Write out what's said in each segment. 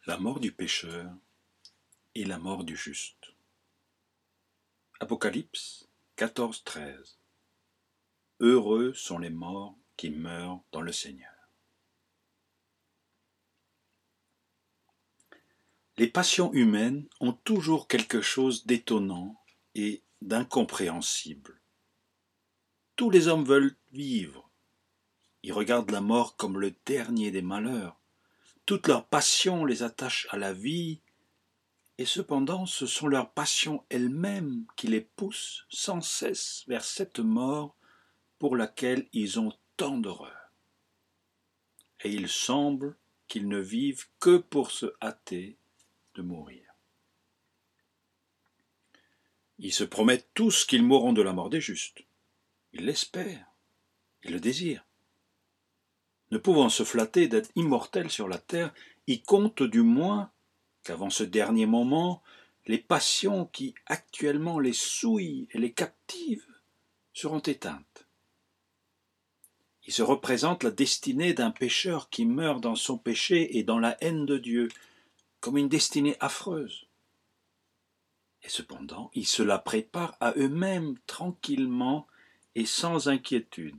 La mort du pécheur et la mort du juste. Apocalypse 14:13. Heureux sont les morts qui meurent dans le Seigneur. Les passions humaines ont toujours quelque chose d'étonnant et d'incompréhensible. Tous les hommes veulent vivre. Ils regardent la mort comme le dernier des malheurs. Toutes leurs passions les attachent à la vie, et cependant ce sont leurs passions elles-mêmes qui les poussent sans cesse vers cette mort pour laquelle ils ont tant d'horreur. Et il semble qu'ils ne vivent que pour se hâter de mourir. Ils se promettent tous qu'ils mourront de la mort des justes. Ils l'espèrent, ils le désirent. Ne pouvant se flatter d'être immortels sur la terre, ils comptent du moins qu'avant ce dernier moment, les passions qui actuellement les souillent et les captivent seront éteintes. Il se représente la destinée d'un pécheur qui meurt dans son péché et dans la haine de Dieu, comme une destinée affreuse. Et cependant, ils se la préparent à eux-mêmes tranquillement et sans inquiétude.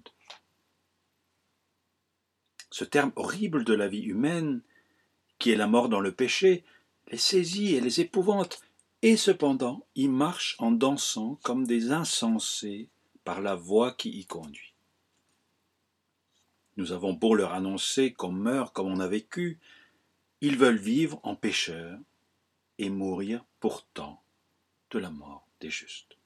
Ce terme horrible de la vie humaine, qui est la mort dans le péché, les saisit et les épouvante, et cependant, ils marchent en dansant comme des insensés par la voie qui y conduit. Nous avons beau leur annoncer qu'on meurt comme on a vécu, ils veulent vivre en pécheurs et mourir pourtant de la mort des justes.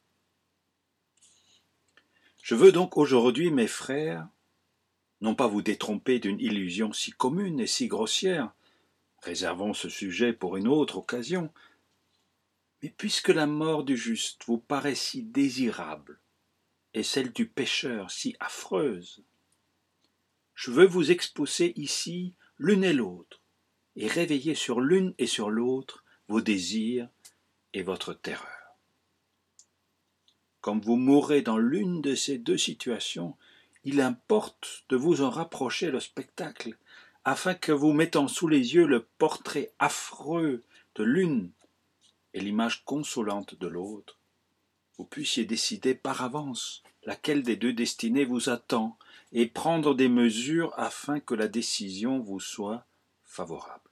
Je veux donc aujourd'hui, mes frères, non pas vous détromper d'une illusion si commune et si grossière, réservons ce sujet pour une autre occasion, mais puisque la mort du juste vous paraît si désirable et celle du pécheur si affreuse, je veux vous exposer ici l'une et l'autre et réveiller sur l'une et sur l'autre vos désirs et votre terreur. Comme vous mourrez dans l'une de ces deux situations, il importe de vous en rapprocher le spectacle, afin que vous mettant sous les yeux le portrait affreux de l'une et l'image consolante de l'autre, vous puissiez décider par avance laquelle des deux destinées vous attend et prendre des mesures afin que la décision vous soit favorable.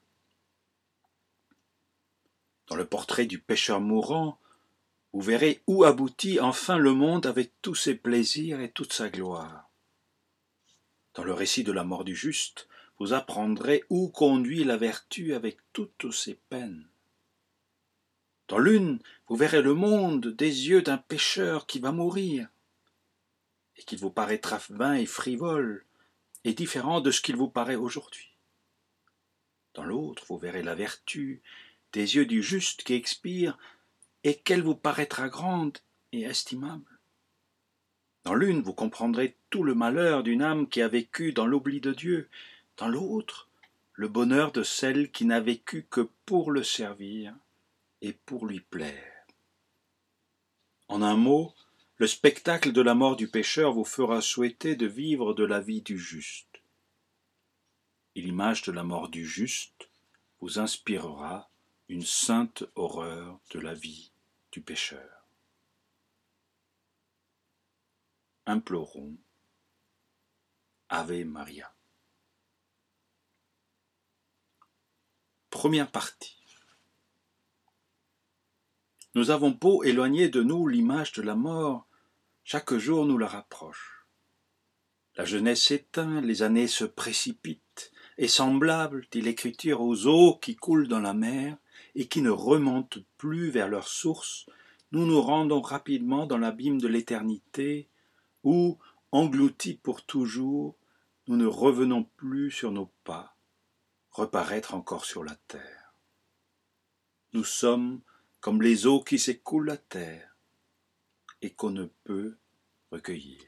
Dans le portrait du pécheur mourant, vous verrez où aboutit enfin le monde avec tous ses plaisirs et toute sa gloire. Dans le récit de la mort du juste, vous apprendrez où conduit la vertu avec toutes ses peines. Dans l'une, vous verrez le monde des yeux d'un pécheur qui va mourir, et qu'il vous paraîtra vain et frivole, et différent de ce qu'il vous paraît aujourd'hui. Dans l'autre, vous verrez la vertu des yeux du juste qui expire, et qu'elle vous paraîtra grande et estimable. Dans l'une, vous comprendrez tout le malheur d'une âme qui a vécu dans l'oubli de Dieu. Dans l'autre, le bonheur de celle qui n'a vécu que pour le servir et pour lui plaire. En un mot, le spectacle de la mort du pécheur vous fera souhaiter de vivre de la vie du juste. Et l'image de la mort du juste vous inspirera une sainte horreur de la vie du pécheur. Implorons Ave Maria. Première partie. Nous avons beau éloigner de nous l'image de la mort, chaque jour nous la rapproche. La jeunesse s'éteint, les années se précipitent, et semblables, dit l'Écriture, aux eaux qui coulent dans la mer et qui ne remontent plus vers leur source, nous nous rendons rapidement dans l'abîme de l'éternité, où, engloutis pour toujours, nous ne revenons plus sur nos pas, reparaître encore sur la terre. Nous sommes comme les eaux qui s'écoulent à terre et qu'on ne peut recueillir.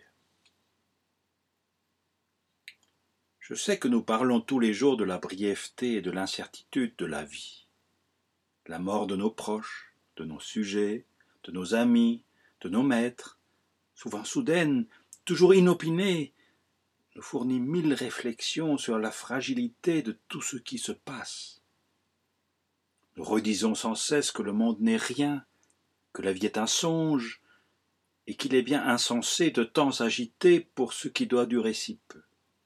Je sais que nous parlons tous les jours de la brièveté et de l'incertitude de la vie. La mort de nos proches, de nos sujets, de nos amis, de nos maîtres, souvent soudaine, toujours inopinée, nous fournit 1000 réflexions sur la fragilité de tout ce qui se passe. Nous redisons sans cesse que le monde n'est rien, que la vie est un songe, et qu'il est bien insensé de temps s'agiter pour ce qui doit durer si peu.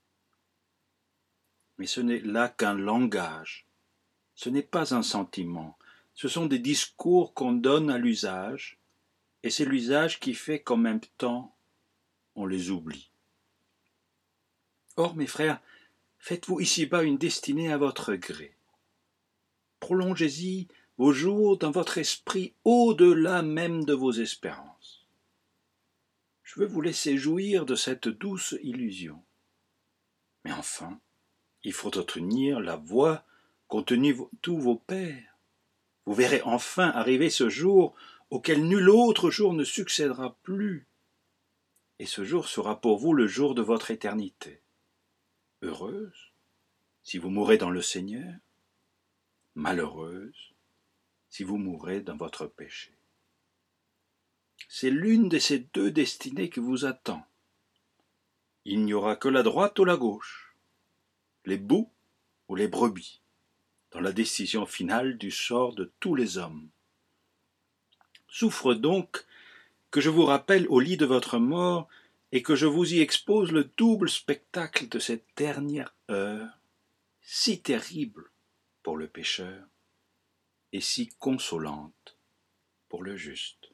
Mais ce n'est là qu'un langage, ce n'est pas un sentiment, ce sont des discours qu'on donne à l'usage, et c'est l'usage qui fait qu'en même temps, on les oublie. Or, mes frères, faites-vous ici-bas une destinée à votre gré. Prolongez-y vos jours dans votre esprit au-delà même de vos espérances. Je veux vous laisser jouir de cette douce illusion. Mais enfin, il faut retenir la voie qu'ont tenue tous vos pères. Vous verrez enfin arriver ce jour auquel nul autre jour ne succédera plus. Et ce jour sera pour vous le jour de votre éternité. Heureuse, si vous mourrez dans le Seigneur, malheureuse, si vous mourrez dans votre péché. C'est l'une de ces deux destinées qui vous attend. Il n'y aura que la droite ou la gauche, les boucs ou les brebis, dans la décision finale du sort de tous les hommes. Souffre donc que je vous rappelle au lit de votre mort et que je vous y expose le double spectacle de cette dernière heure, si terrible pour le pécheur et si consolante pour le juste.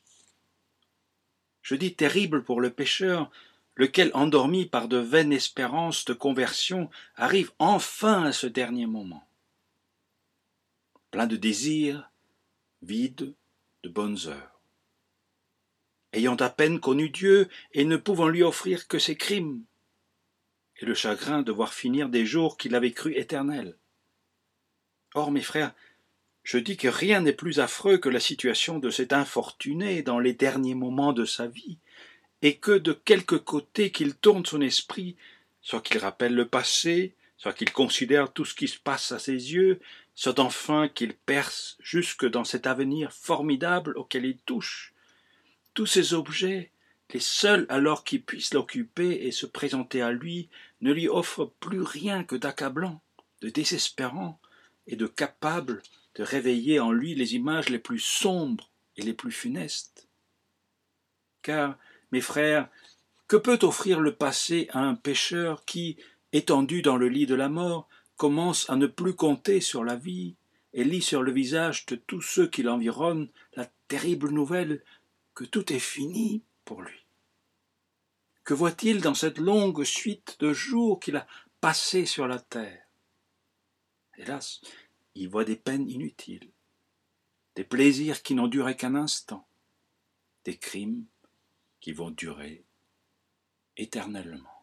Je dis terrible pour le pécheur, lequel, endormi par de vaines espérances de conversion, arrive enfin à ce dernier moment. Plein de désirs, vide de bonnes heures. Ayant à peine connu Dieu et ne pouvant lui offrir que ses crimes, et le chagrin de voir finir des jours qu'il avait crus éternels. Or, mes frères, je dis que rien n'est plus affreux que la situation de cet infortuné dans les derniers moments de sa vie, et que de quelque côté qu'il tourne son esprit, soit qu'il rappelle le passé, soit qu'il considère tout ce qui se passe à ses yeux, soit enfin qu'il perce jusque dans cet avenir formidable auquel il touche, tous ces objets, les seuls alors qui puissent l'occuper et se présenter à lui, ne lui offrent plus rien que d'accablant, de désespérant et de capable de réveiller en lui les images les plus sombres et les plus funestes. Car, mes frères, que peut offrir le passé à un pécheur qui, étendu dans le lit de la mort, commence à ne plus compter sur la vie et lit sur le visage de tous ceux qui l'environnent la terrible nouvelle que tout est fini pour lui? Que voit-il dans cette longue suite de jours qu'il a passés sur la terre? Hélas, il voit des peines inutiles, des plaisirs qui n'ont duré qu'un instant, des crimes qui vont durer éternellement.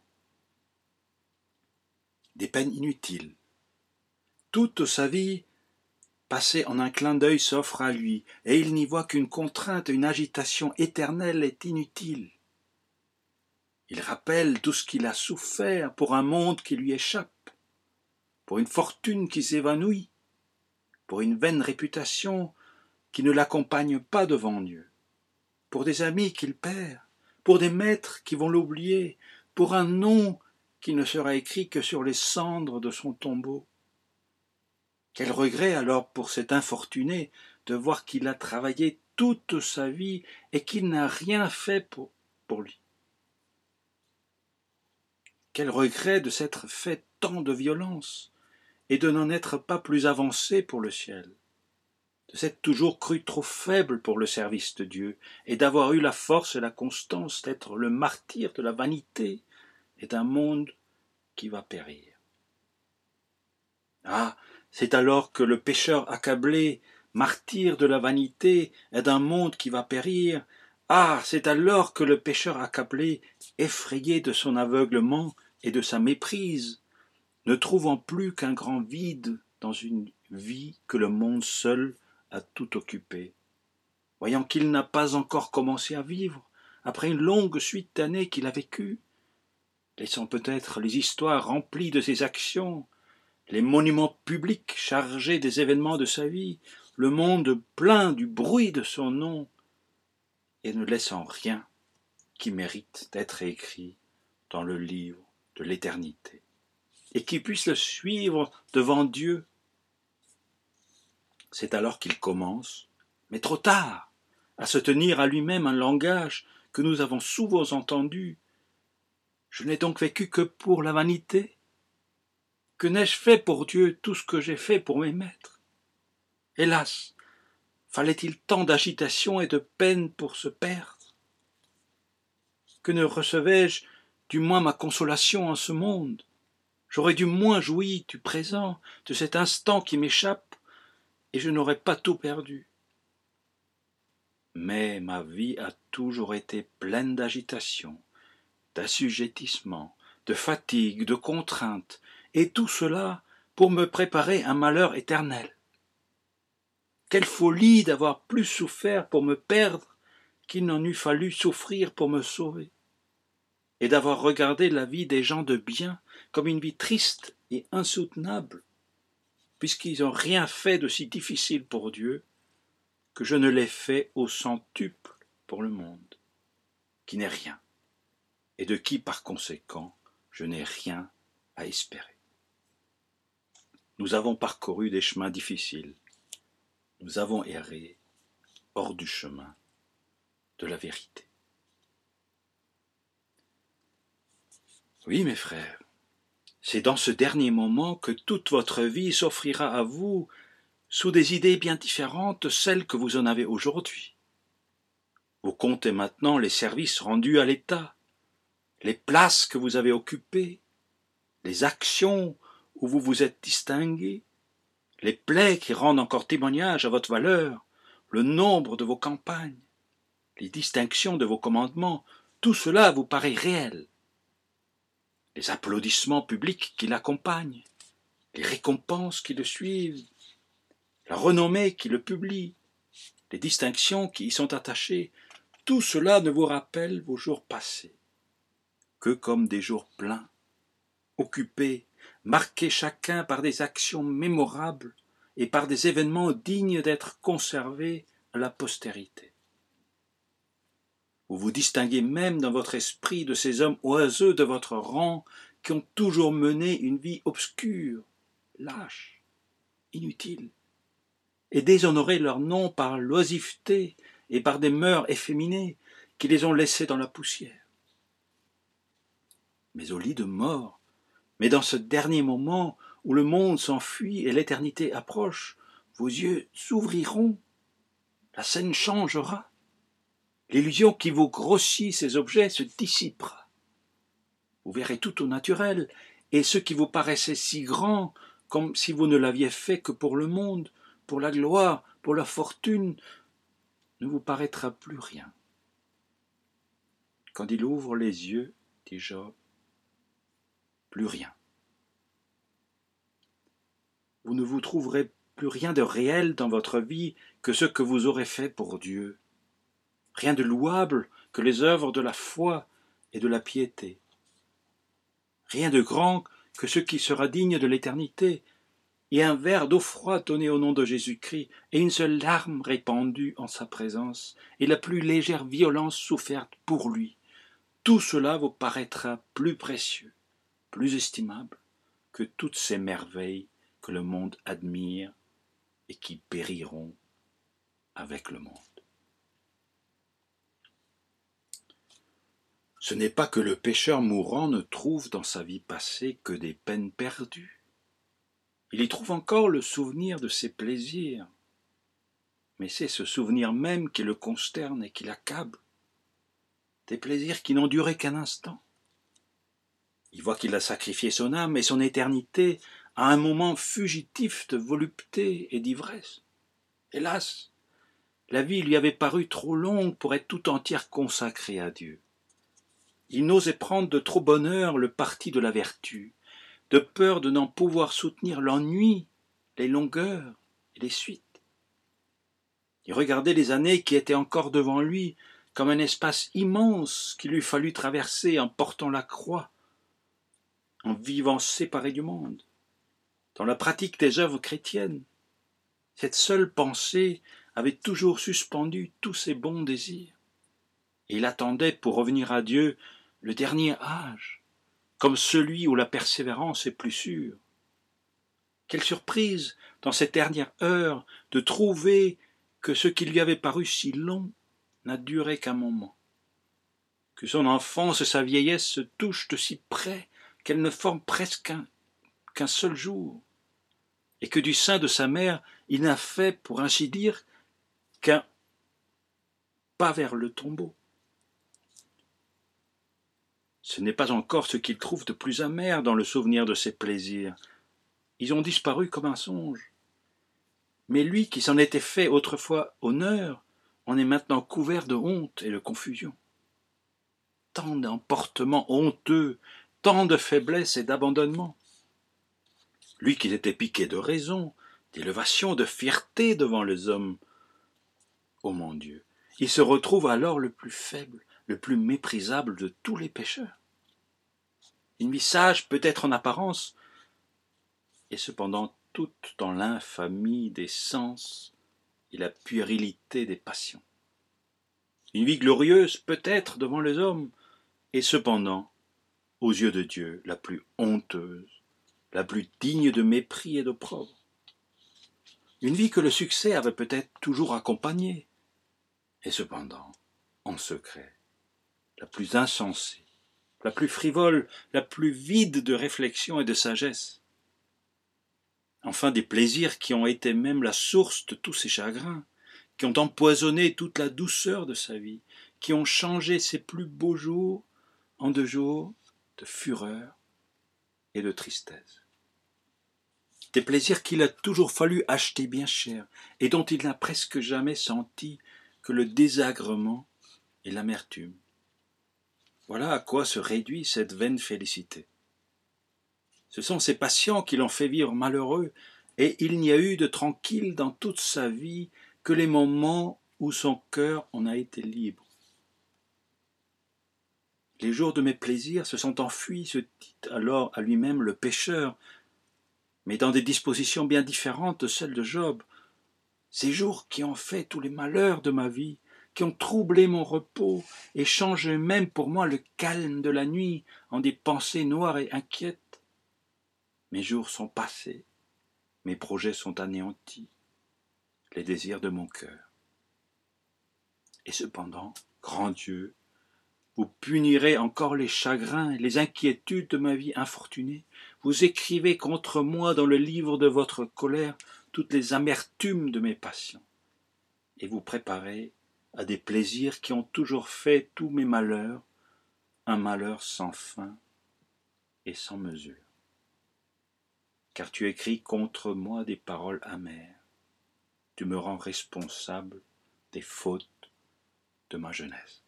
Des peines inutiles. Toute sa vie passée en un clin d'œil s'offre à lui, et il n'y voit qu'une contrainte, une agitation éternelle est inutile. Il rappelle tout ce qu'il a souffert pour un monde qui lui échappe, pour une fortune qui s'évanouit, pour une vaine réputation qui ne l'accompagne pas devant Dieu, pour des amis qu'il perd, pour des maîtres qui vont l'oublier, pour un nom qui ne sera écrit que sur les cendres de son tombeau. Quel regret alors pour cet infortuné de voir qu'il a travaillé toute sa vie et qu'il n'a rien fait pour lui. Quel regret de s'être fait tant de violence et de n'en être pas plus avancé pour le ciel, de s'être toujours cru trop faible pour le service de Dieu et d'avoir eu la force et la constance d'être le martyr de la vanité et d'un monde qui va périr. Ah, c'est alors que le pécheur accablé, martyr de la vanité et d'un monde qui va périr, ah, c'est alors que le pécheur accablé, effrayé de son aveuglement et de sa méprise, ne trouvant plus qu'un grand vide dans une vie que le monde seul a tout occupée, voyant qu'il n'a pas encore commencé à vivre, après une longue suite d'années qu'il a vécues, laissant peut-être les histoires remplies de ses actions, les monuments publics chargés des événements de sa vie, le monde plein du bruit de son nom, et ne laissant rien qui mérite d'être écrit dans le livre de l'éternité, et qui puisse le suivre devant Dieu. C'est alors qu'il commence, mais trop tard, à se tenir à lui-même un langage que nous avons souvent entendu. Je n'ai donc vécu que pour la vanité? Que n'ai-je fait pour Dieu tout ce que j'ai fait pour mes maîtres? Hélas, fallait-il tant d'agitation et de peine pour se perdre? Que ne recevais-je du moins ma consolation en ce monde? J'aurais du moins joui du présent, de cet instant qui m'échappe, et je n'aurais pas tout perdu. Mais ma vie a toujours été pleine d'agitation, d'assujettissement, de fatigue, de contraintes, et tout cela pour me préparer un malheur éternel. Quelle folie d'avoir plus souffert pour me perdre qu'il n'en eût fallu souffrir pour me sauver, et d'avoir regardé la vie des gens de bien comme une vie triste et insoutenable, puisqu'ils n'ont rien fait de si difficile pour Dieu, que je ne l'ai fait au centuple pour le monde, qui n'est rien, et de qui, par conséquent, je n'ai rien à espérer. Nous avons parcouru des chemins difficiles, nous avons erré hors du chemin de la vérité. Oui, mes frères, c'est dans ce dernier moment que toute votre vie s'offrira à vous sous des idées bien différentes de celles que vous en avez aujourd'hui. Vous comptez maintenant les services rendus à l'État, les places que vous avez occupées, les actions où vous vous êtes distingué, les plaies qui rendent encore témoignage à votre valeur, le nombre de vos campagnes, les distinctions de vos commandements, tout cela vous paraît réel. Les applaudissements publics qui l'accompagnent, les récompenses qui le suivent, la renommée qui le publie, les distinctions qui y sont attachées, tout cela ne vous rappelle vos jours passés que comme des jours pleins, occupés, marqués chacun par des actions mémorables et par des événements dignes d'être conservés à la postérité. Vous vous distinguez même dans votre esprit de ces hommes oiseux de votre rang qui ont toujours mené une vie obscure, lâche, inutile, et déshonoré leur nom par l'oisiveté et par des mœurs efféminées qui les ont laissés dans la poussière. Mais au lit de mort, mais dans ce dernier moment où le monde s'enfuit et l'éternité approche, vos yeux s'ouvriront, la scène changera, l'illusion qui vous grossit ces objets se dissipera. Vous verrez tout au naturel, et ce qui vous paraissait si grand, comme si vous ne l'aviez fait que pour le monde, pour la gloire, pour la fortune, ne vous paraîtra plus rien. Quand il ouvre les yeux, dit Job, plus rien. Vous ne vous trouverez plus rien de réel dans votre vie que ce que vous aurez fait pour Dieu. Rien de louable que les œuvres de la foi et de la piété. Rien de grand que ce qui sera digne de l'éternité, et un verre d'eau froide donné au nom de Jésus-Christ, et une seule larme répandue en sa présence, et la plus légère violence soufferte pour lui. Tout cela vous paraîtra plus précieux, plus estimable que toutes ces merveilles que le monde admire et qui périront avec le monde. Ce n'est pas que le pécheur mourant ne trouve dans sa vie passée que des peines perdues. Il y trouve encore le souvenir de ses plaisirs, mais c'est ce souvenir même qui le consterne et qui l'accable. Des plaisirs qui n'ont duré qu'un instant. Il voit qu'il a sacrifié son âme et son éternité à un moment fugitif de volupté et d'ivresse. Hélas, la vie lui avait paru trop longue pour être tout entière consacrée à Dieu. Il n'osait prendre de trop bonne heure le parti de la vertu, de peur de n'en pouvoir soutenir l'ennui, les longueurs et les suites. Il regardait les années qui étaient encore devant lui comme un espace immense qu'il eût fallu traverser en portant la croix, en vivant séparé du monde, dans la pratique des œuvres chrétiennes. Cette seule pensée avait toujours suspendu tous ses bons désirs. Et il attendait pour revenir à Dieu le dernier âge, comme celui où la persévérance est plus sûre. Quelle surprise, dans cette dernière heure, de trouver que ce qui lui avait paru si long n'a duré qu'un moment, que son enfance et sa vieillesse se touchent de si près qu'elles ne forment presque qu'un seul jour, et que du sein de sa mère, il n'a fait, pour ainsi dire, qu'un pas vers le tombeau. Ce n'est pas encore ce qu'il trouve de plus amer dans le souvenir de ses plaisirs. Ils ont disparu comme un songe. Mais lui qui s'en était fait autrefois honneur, en est maintenant couvert de honte et de confusion. Tant d'emportements honteux, tant de faiblesse et d'abandonnement. Lui qui était piqué de raison, d'élévation, de fierté devant les hommes. Oh mon Dieu, il se retrouve alors le plus faible, le plus méprisable de tous les pécheurs. Une vie sage peut-être en apparence, et cependant toute dans l'infamie des sens et la puérilité des passions. Une vie glorieuse peut-être devant les hommes, et cependant, aux yeux de Dieu, la plus honteuse, la plus digne de mépris et d'opprobre. Une vie que le succès avait peut-être toujours accompagnée, et cependant, en secret, la plus insensée, la plus frivole, la plus vide de réflexion et de sagesse. Enfin des plaisirs qui ont été même la source de tous ses chagrins, qui ont empoisonné toute la douceur de sa vie, qui ont changé ses plus beaux jours en de jours de fureur et de tristesse. Des plaisirs qu'il a toujours fallu acheter bien cher, et dont il n'a presque jamais senti que le désagrément et l'amertume. Voilà à quoi se réduit cette vaine félicité. Ce sont ces passions qui l'ont fait vivre malheureux, et il n'y a eu de tranquille dans toute sa vie que les moments où son cœur en a été libre. Les jours de mes plaisirs se sont enfuis, se dit alors à lui-même le pécheur, mais dans des dispositions bien différentes de celles de Job. Ces jours qui ont fait tous les malheurs de ma vie, qui ont troublé mon repos et changé même pour moi le calme de la nuit en des pensées noires et inquiètes. Mes jours sont passés, mes projets sont anéantis, les désirs de mon cœur. Et cependant, grand Dieu, vous punirez encore les chagrins et les inquiétudes de ma vie infortunée. Vous écrivez contre moi dans le livre de votre colère toutes les amertumes de mes passions. Et vous préparez à des plaisirs qui ont toujours fait tous mes malheurs, un malheur sans fin et sans mesure. Car tu écris contre moi des paroles amères. Tu me rends responsable des fautes de ma jeunesse.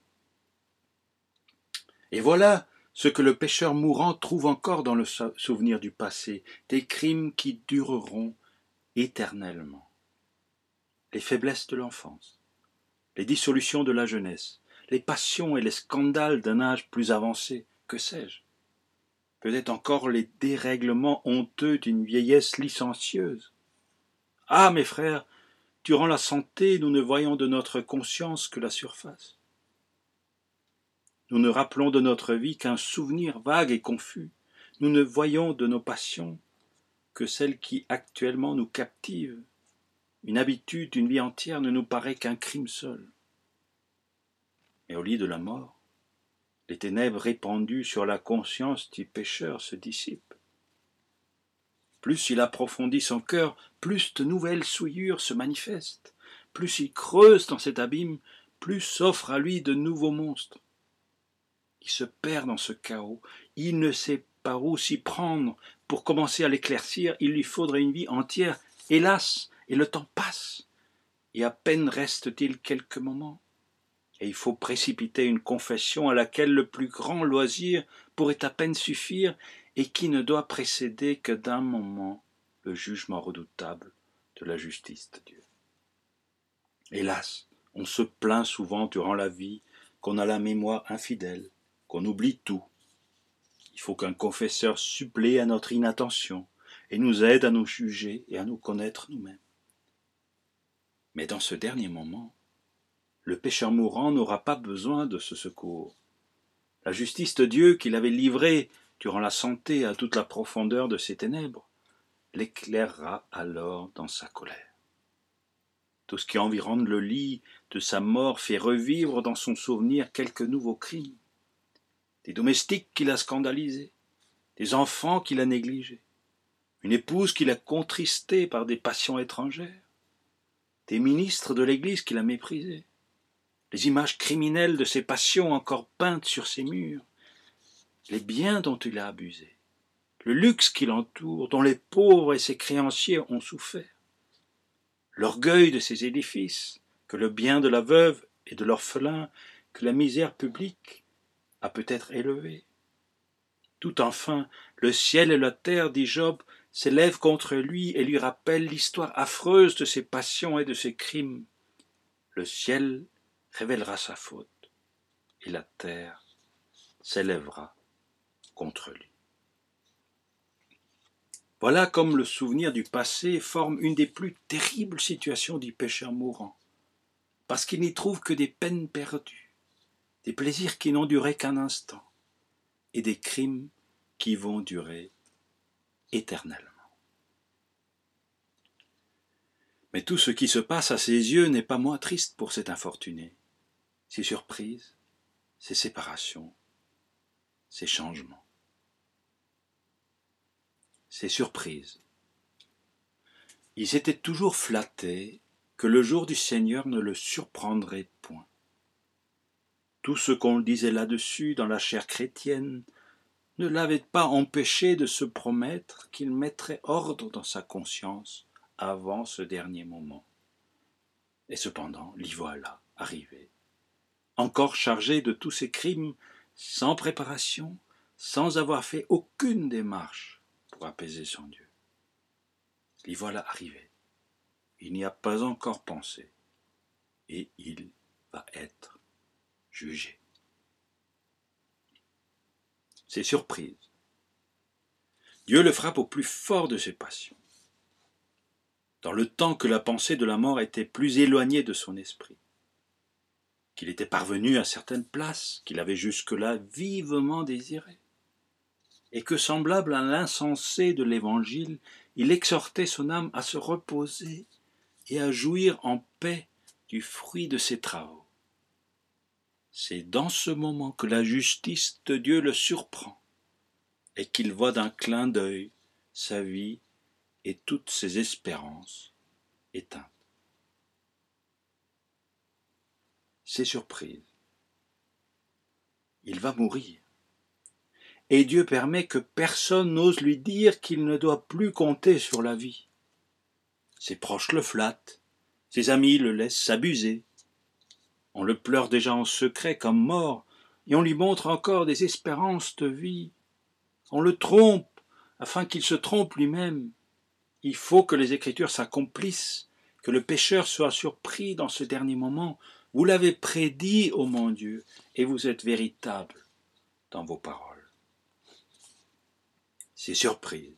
Et voilà ce que le pécheur mourant trouve encore dans le souvenir du passé, des crimes qui dureront éternellement. Les faiblesses de l'enfance, les dissolutions de la jeunesse, les passions et les scandales d'un âge plus avancé, que sais-je? Peut-être encore les dérèglements honteux d'une vieillesse licencieuse. Ah, mes frères, durant la santé, nous ne voyons de notre conscience que la surface. Nous ne rappelons de notre vie qu'un souvenir vague et confus. Nous ne voyons de nos passions que celles qui actuellement nous captivent. Une habitude, une vie entière ne nous paraît qu'un crime seul. Mais au lit de la mort, les ténèbres répandues sur la conscience du pécheur se dissipent. Plus il approfondit son cœur, plus de nouvelles souillures se manifestent. Plus il creuse dans cet abîme, plus s'offrent à lui de nouveaux monstres. Il se perd dans ce chaos, il ne sait par où s'y prendre. Pour commencer à l'éclaircir, il lui faudrait une vie entière. Hélas, et le temps passe, et à peine reste-t-il quelques moments. Et il faut précipiter une confession à laquelle le plus grand loisir pourrait à peine suffire, et qui ne doit précéder que d'un moment le jugement redoutable de la justice de Dieu. Hélas, on se plaint souvent durant la vie qu'on a la mémoire infidèle, qu'on oublie tout. Il faut qu'un confesseur supplée à notre inattention et nous aide à nous juger et à nous connaître nous-mêmes. Mais dans ce dernier moment, le pécheur mourant n'aura pas besoin de ce secours. La justice de Dieu qu'il avait livrée durant la santé à toute la profondeur de ses ténèbres l'éclairera alors dans sa colère. Tout ce qui environne le lit de sa mort fait revivre dans son souvenir quelques nouveaux crimes. Des domestiques qu'il a scandalisés, des enfants qu'il a négligés, une épouse qu'il a contristée par des passions étrangères, des ministres de l'Église qu'il a méprisés, les images criminelles de ses passions encore peintes sur ses murs, les biens dont il a abusé, le luxe qui l'entoure, dont les pauvres et ses créanciers ont souffert, l'orgueil de ses édifices, que le bien de la veuve et de l'orphelin, que la misère publique a peut-être élevé. Tout enfin, le ciel et la terre, dit Job, s'élèvent contre lui et lui rappellent l'histoire affreuse de ses passions et de ses crimes. Le ciel révélera sa faute et la terre s'élèvera contre lui. Voilà comme le souvenir du passé forme une des plus terribles situations du pécheur mourant, parce qu'il n'y trouve que des peines perdues, des plaisirs qui n'ont duré qu'un instant, et des crimes qui vont durer éternellement. Mais tout ce qui se passe à ses yeux n'est pas moins triste pour cet infortuné. Ses surprises, ses séparations, ses changements. Ses surprises. Il s'était toujours flatté que le jour du Seigneur ne le surprendrait point. Tout ce qu'on disait là-dessus dans la chair chrétienne ne l'avait pas empêché de se promettre qu'il mettrait ordre dans sa conscience avant ce dernier moment. Et cependant, l'y voilà, arrivé, encore chargé de tous ses crimes, sans préparation, sans avoir fait aucune démarche pour apaiser son Dieu. L'y voilà arrivé. Il n'y a pas encore pensé, et il va être jugé. C'est surprise. Dieu le frappe au plus fort de ses passions. Dans le temps que la pensée de la mort était plus éloignée de son esprit, qu'il était parvenu à certaines places qu'il avait jusque-là vivement désirées, et que, semblable à l'insensé de l'Évangile, il exhortait son âme à se reposer et à jouir en paix du fruit de ses travaux. C'est dans ce moment que la justice de Dieu le surprend, et qu'il voit d'un clin d'œil sa vie et toutes ses espérances éteintes. C'est surprise. Il va mourir. Et Dieu permet que personne n'ose lui dire qu'il ne doit plus compter sur la vie. Ses proches le flattent, ses amis le laissent s'abuser. On le pleure déjà en secret comme mort, et on lui montre encore des espérances de vie. On le trompe, afin qu'il se trompe lui-même. Il faut que les Écritures s'accomplissent, que le pécheur soit surpris dans ce dernier moment. Vous l'avez prédit, ô mon Dieu, et vous êtes véritable dans vos paroles. C'est surprise.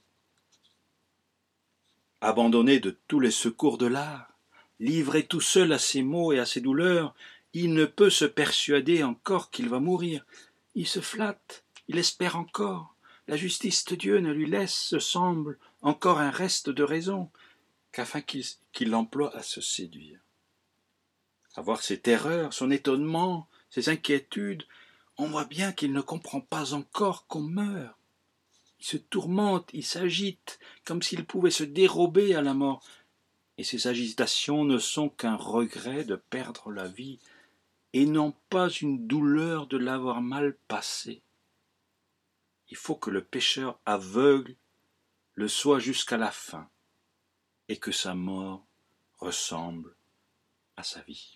Abandonné de tous les secours de l'art, livré tout seul à ses maux et à ses douleurs, il ne peut se persuader encore qu'il va mourir. Il se flatte, il espère encore. La justice de Dieu ne lui laisse, se semble, encore un reste de raison, qu'afin qu'il l'emploie à se séduire. À voir ses terreurs, son étonnement, ses inquiétudes, on voit bien qu'il ne comprend pas encore qu'on meurt. Il se tourmente, il s'agite, comme s'il pouvait se dérober à la mort. Et ces agitations ne sont qu'un regret de perdre la vie, et non pas une douleur de l'avoir mal passée. Il faut que le pécheur aveugle le soit jusqu'à la fin, et que sa mort ressemble à sa vie.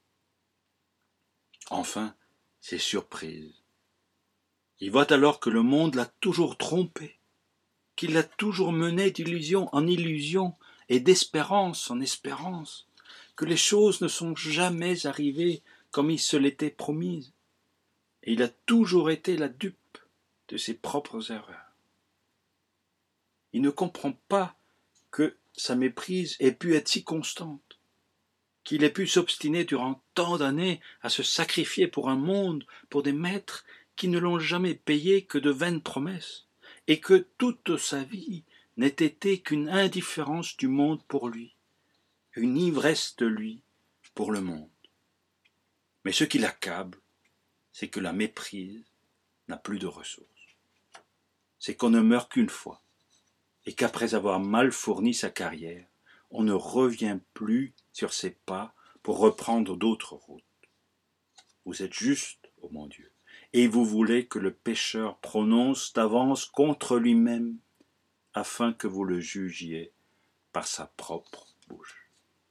Enfin, c'est surprise. Il voit alors que le monde l'a toujours trompé, qu'il l'a toujours mené d'illusion en illusion et d'espérance en espérance, que les choses ne sont jamais arrivées comme il se l'était promise, et il a toujours été la dupe de ses propres erreurs. Il ne comprend pas que sa méprise ait pu être si constante, qu'il ait pu s'obstiner durant tant d'années à se sacrifier pour un monde, pour des maîtres qui ne l'ont jamais payé que de vaines promesses, et que toute sa vie n'ait été qu'une indifférence du monde pour lui, une ivresse de lui pour le monde. Mais ce qui l'accable, c'est que la méprise n'a plus de ressources. C'est qu'on ne meurt qu'une fois, et qu'après avoir mal fourni sa carrière, on ne revient plus sur ses pas pour reprendre d'autres routes. Vous êtes juste, ô mon Dieu, et vous voulez que le pécheur prononce d'avance contre lui-même, afin que vous le jugiez par sa propre bouche.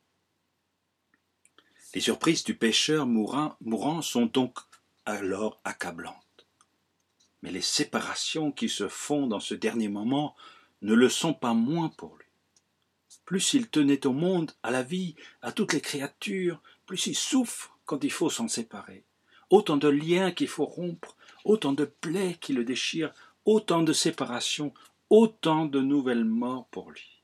Les surprises du pécheur mourant sont donc alors accablantes. Mais les séparations qui se font dans ce dernier moment ne le sont pas moins pour lui. Plus il tenait au monde, à la vie, à toutes les créatures, plus il souffre quand il faut s'en séparer. Autant de liens qu'il faut rompre, autant de plaies qui le déchirent, autant de séparations, autant de nouvelles morts pour lui.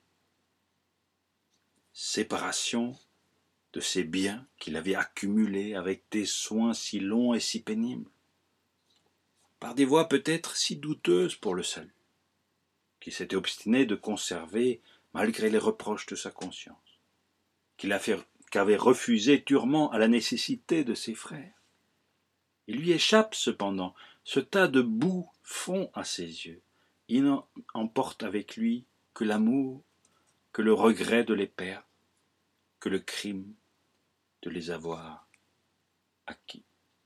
Séparation de ces biens qu'il avait accumulés avec des soins si longs et si pénibles, par des voies peut-être si douteuses pour le salut, qu'il s'était obstiné de conserver malgré les reproches de sa conscience, qu'avait refusé durement à la nécessité de ses frères. Il lui échappe cependant, ce tas de boue fond à ses yeux. Il n'emporte avec lui que l'amour, que le regret de les perdre, que le crime de les avoir acquis.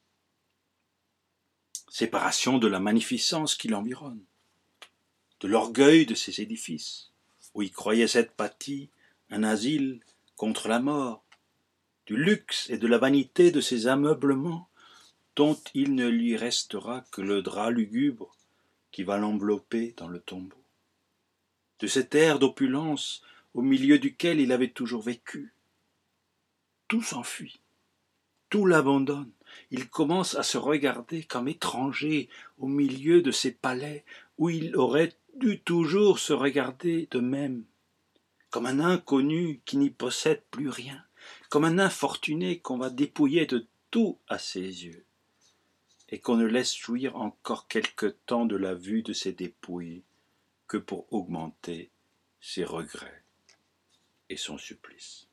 Séparation de la magnificence qui l'environne, de l'orgueil de ses édifices, où il croyait s'être bâti un asile contre la mort, du luxe et de la vanité de ses ameublements, dont il ne lui restera que le drap lugubre qui va l'envelopper dans le tombeau, de cet air d'opulence au milieu duquel il avait toujours vécu. Tout s'enfuit, tout l'abandonne. Il commence à se regarder comme étranger au milieu de ces palais où il aurait dû toujours se regarder de même, comme un inconnu qui n'y possède plus rien, comme un infortuné qu'on va dépouiller de tout à ses yeux, et qu'on ne laisse jouir encore quelque temps de la vue de ses dépouilles que pour augmenter ses regrets et son supplice.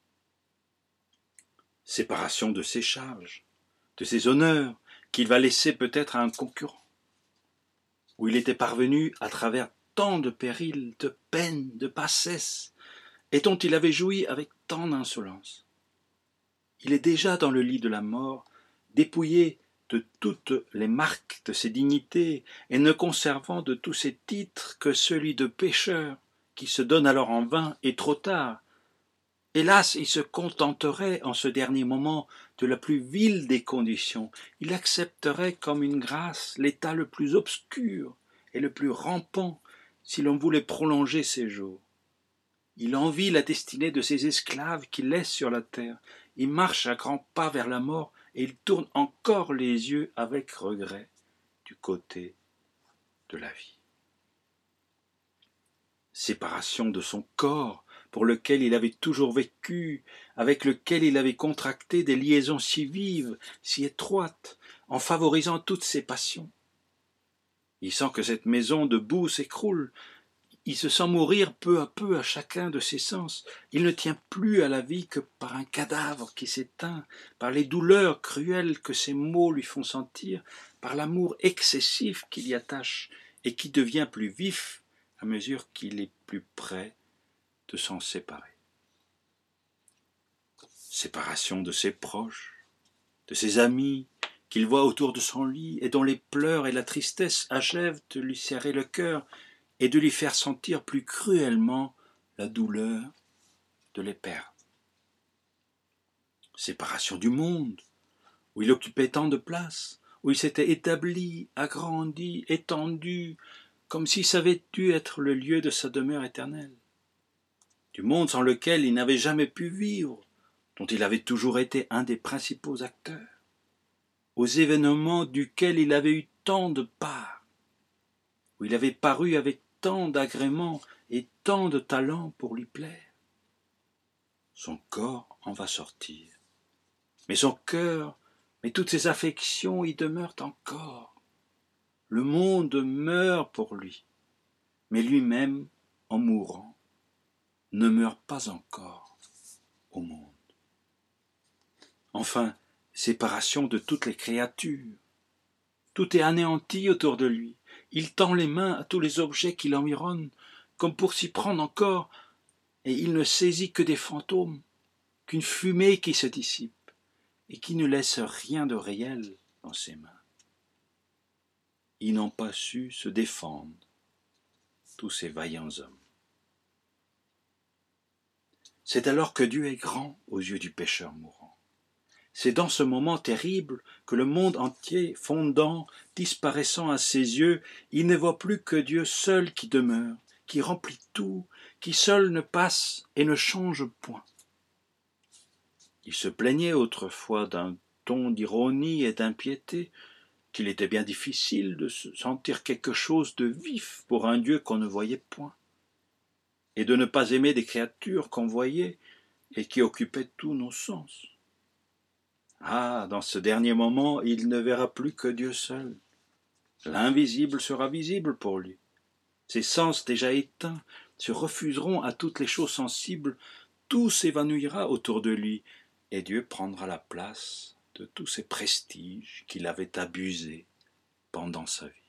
Séparation de ses charges, de ses honneurs, qu'il va laisser peut-être à un concurrent, où il était parvenu à travers tant de périls, de peines, de bassesses, et dont il avait joui avec tant d'insolence. Il est déjà dans le lit de la mort, dépouillé de toutes les marques de ses dignités, et ne conservant de tous ses titres que celui de pécheur, qui se donne alors en vain et trop tard. Hélas, il se contenterait en ce dernier moment de la plus vile des conditions. Il accepterait comme une grâce l'état le plus obscur et le plus rampant si l'on voulait prolonger ses jours. Il envie la destinée de ses esclaves qu'il laisse sur la terre. Il marche à grands pas vers la mort et il tourne encore les yeux avec regret du côté de la vie. Séparation de son corps pour lequel il avait toujours vécu, avec lequel il avait contracté des liaisons si vives, si étroites, en favorisant toutes ses passions. Il sent que cette maison de boue s'écroule. Il se sent mourir peu à peu à chacun de ses sens. Il ne tient plus à la vie que par un cadavre qui s'éteint, par les douleurs cruelles que ses maux lui font sentir, par l'amour excessif qu'il y attache et qui devient plus vif à mesure qu'il est plus près de s'en séparer. Séparation de ses proches, de ses amis, qu'il voit autour de son lit et dont les pleurs et la tristesse achèvent de lui serrer le cœur et de lui faire sentir plus cruellement la douleur de les perdre. Séparation du monde, où il occupait tant de place, où il s'était établi, agrandi, étendu, comme si ça avait dû être le lieu de sa demeure éternelle. Du monde sans lequel il n'avait jamais pu vivre, dont il avait toujours été un des principaux acteurs, aux événements duquel il avait eu tant de part, où il avait paru avec tant d'agréments et tant de talent pour lui plaire. Son corps en va sortir, mais son cœur, mais toutes ses affections y demeurent encore. Le monde meurt pour lui, mais lui-même en mourant, ne meurt pas encore au monde. Enfin, séparation de toutes les créatures. Tout est anéanti autour de lui. Il tend les mains à tous les objets qui l'environnent, comme pour s'y prendre encore, et il ne saisit que des fantômes, qu'une fumée qui se dissipe, et qui ne laisse rien de réel dans ses mains. Ils n'ont pas su se défendre, tous ces vaillants hommes. C'est alors que Dieu est grand aux yeux du pécheur mourant. C'est dans ce moment terrible que le monde entier, fondant, disparaissant à ses yeux, il ne voit plus que Dieu seul qui demeure, qui remplit tout, qui seul ne passe et ne change point. Il se plaignait autrefois d'un ton d'ironie et d'impiété, qu'il était bien difficile de sentir quelque chose de vif pour un Dieu qu'on ne voyait point, et de ne pas aimer des créatures qu'on voyait et qui occupaient tous nos sens. Ah, dans ce dernier moment, il ne verra plus que Dieu seul. L'invisible sera visible pour lui. Ses sens déjà éteints se refuseront à toutes les choses sensibles, tout s'évanouira autour de lui, et Dieu prendra la place de tous ces prestiges qu'il avait abusés pendant sa vie.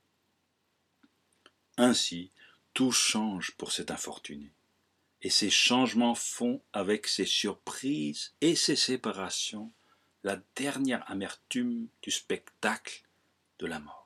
Ainsi, tout change pour cet infortuné, et ces changements font avec ses surprises et ses séparations la dernière amertume du spectacle de la mort.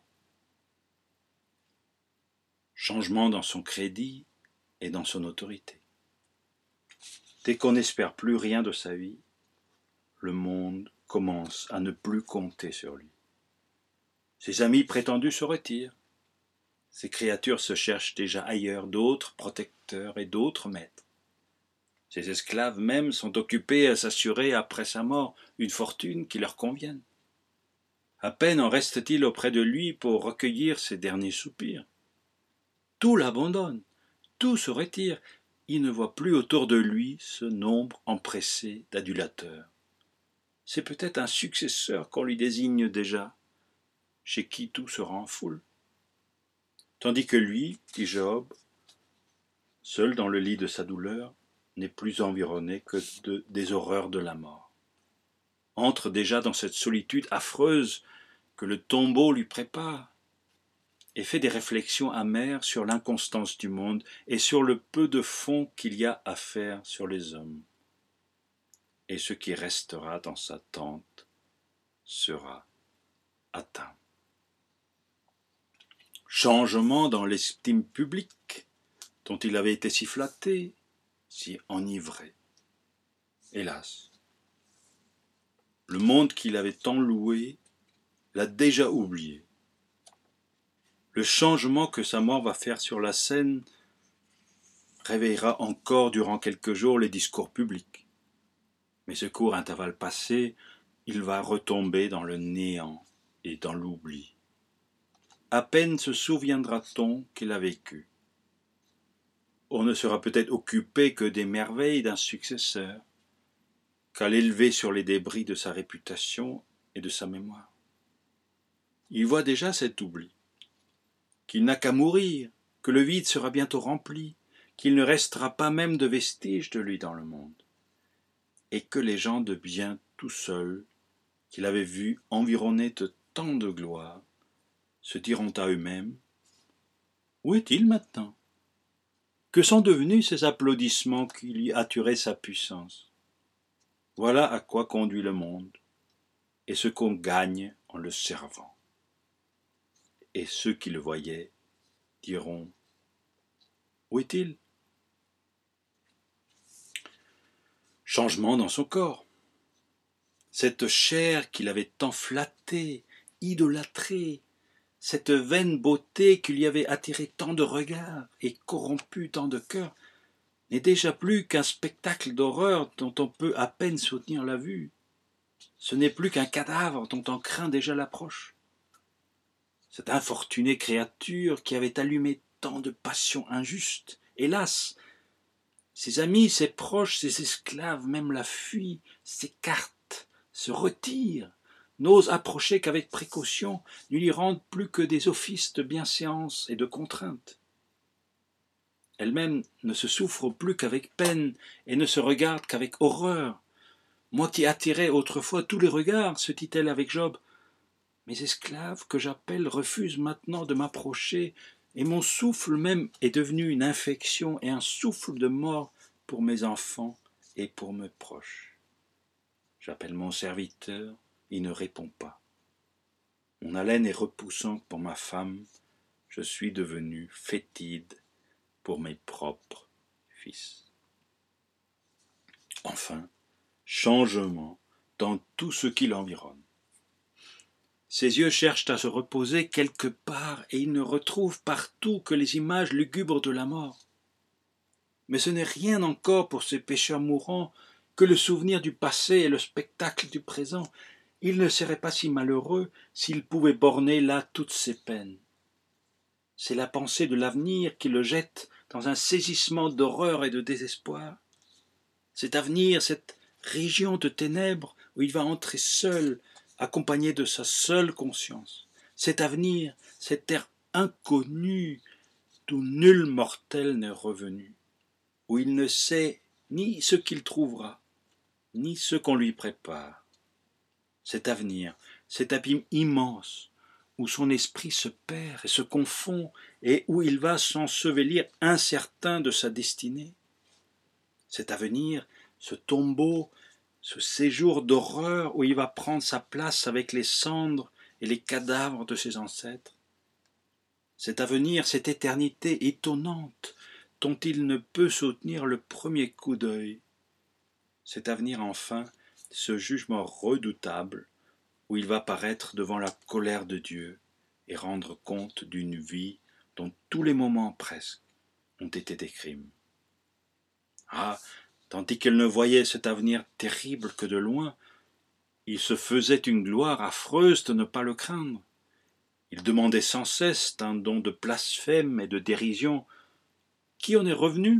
Changement dans son crédit et dans son autorité. Dès qu'on n'espère plus rien de sa vie, le monde commence à ne plus compter sur lui. Ses amis prétendus se retirent. Ses créatures se cherchent déjà ailleurs d'autres protecteurs et d'autres maîtres. Ses esclaves même sont occupés à s'assurer après sa mort une fortune qui leur convienne. À peine en reste-t-il auprès de lui pour recueillir ses derniers soupirs. Tout l'abandonne, tout se retire. Il ne voit plus autour de lui ce nombre empressé d'adulateurs. C'est peut-être un successeur qu'on lui désigne déjà, chez qui tout se rend foule. Tandis que lui, dit Job, seul dans le lit de sa douleur, n'est plus environné que des horreurs de la mort. Entre déjà dans cette solitude affreuse que le tombeau lui prépare, et fait des réflexions amères sur l'inconstance du monde et sur le peu de fond qu'il y a à faire sur les hommes. Et ce qui restera dans sa tente sera atteint. Changement dans l'estime publique dont il avait été si flatté, si enivré. Hélas, le monde qu'il avait tant loué l'a déjà oublié. Le changement que sa mort va faire sur la scène réveillera encore durant quelques jours les discours publics. Mais ce court intervalle passé, il va retomber dans le néant et dans l'oubli. À peine se souviendra-t-on qu'il a vécu. On ne sera peut-être occupé que des merveilles d'un successeur, qu'à l'élever sur les débris de sa réputation et de sa mémoire. Il voit déjà cet oubli, qu'il n'a qu'à mourir, que le vide sera bientôt rempli, qu'il ne restera pas même de vestiges de lui dans le monde, et que les gens de bien tout seuls, qu'il avait vus environnés de tant de gloire, se diront à eux-mêmes « Où est-il maintenant ? Que sont devenus ces applaudissements qui lui atturaient sa puissance ? Voilà à quoi conduit le monde, et ce qu'on gagne en le servant. » Et ceux qui le voyaient diront « Où est-il » ? Changement dans son corps. Cette chair qu'il avait tant flattée, idolâtrée, cette vaine beauté qui lui avait attiré tant de regards et corrompu tant de cœurs, n'est déjà plus qu'un spectacle d'horreur dont on peut à peine soutenir la vue. Ce n'est plus qu'un cadavre dont on craint déjà l'approche. Cette infortunée créature qui avait allumé tant de passions injustes, hélas, ses amis, ses proches, ses esclaves même la fuient, s'écartent, se retirent, n'osent approcher qu'avec précaution, ne lui rendent plus que des offices de bienséance et de contrainte. elle-même ne se souffre plus qu'avec peine et ne se regarde qu'avec horreur. Moi qui attirais autrefois tous les regards, se dit-elle avec Job, mes esclaves que j'appelle refusent maintenant de m'approcher, et mon souffle même est devenu une infection et un souffle de mort pour mes enfants et pour mes proches. J'appelle mon serviteur, il ne répond pas. Mon haleine est repoussante pour ma femme, je suis devenu fétide pour mes propres fils. Enfin, changement dans tout ce qui l'environne. Ses yeux cherchent à se reposer quelque part et il ne retrouve partout que les images lugubres de la mort. Mais ce n'est rien encore pour ces pécheurs mourants que le souvenir du passé et le spectacle du présent. Il ne serait pas si malheureux s'il pouvait borner là toutes ses peines. C'est la pensée de l'avenir qui le jette dans un saisissement d'horreur et de désespoir. Cet avenir, cette région de ténèbres où il va entrer seul, accompagné de sa seule conscience. Cet avenir, cette terre inconnue d'où nul mortel n'est revenu, où il ne sait ni ce qu'il trouvera, ni ce qu'on lui prépare. Cet avenir, cet abîme immense, où son esprit se perd et se confond, et où il va s'ensevelir incertain de sa destinée. Cet avenir, ce tombeau, ce séjour d'horreur où il va prendre sa place avec les cendres et les cadavres de ses ancêtres. Cet avenir, cette éternité étonnante dont il ne peut soutenir le premier coup d'œil. Cet avenir enfin, ce jugement redoutable où il va paraître devant la colère de Dieu et rendre compte d'une vie dont tous les moments presque ont été des crimes. Ah, tandis qu'elle ne voyait cet avenir terrible que de loin, il se faisait une gloire affreuse de ne pas le craindre. Il demandait sans cesse un don de blasphème et de dérision. Qui en est revenu?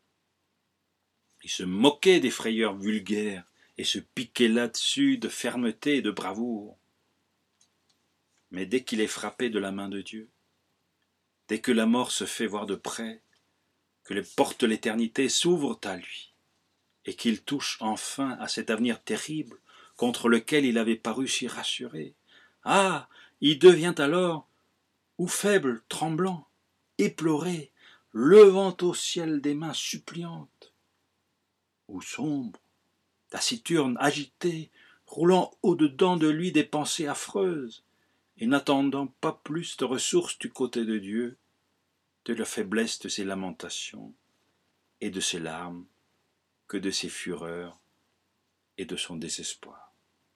Il se moquait des frayeurs vulgaires et se piquait là-dessus de fermeté et de bravoure. Mais dès qu'il est frappé de la main de Dieu, dès que la mort se fait voir de près, que les portes de l'éternité s'ouvrent à lui, et qu'il touche enfin à cet avenir terrible contre lequel il avait paru si rassuré, ah, il devient alors ou faible, tremblant, éploré, levant au ciel des mains suppliantes, ou sombre, taciturne, agité, roulant au-dedans de lui des pensées affreuses, et n'attendant pas plus de ressources du côté de Dieu, de la faiblesse de ses lamentations et de ses larmes, que de ses fureurs et de son désespoir.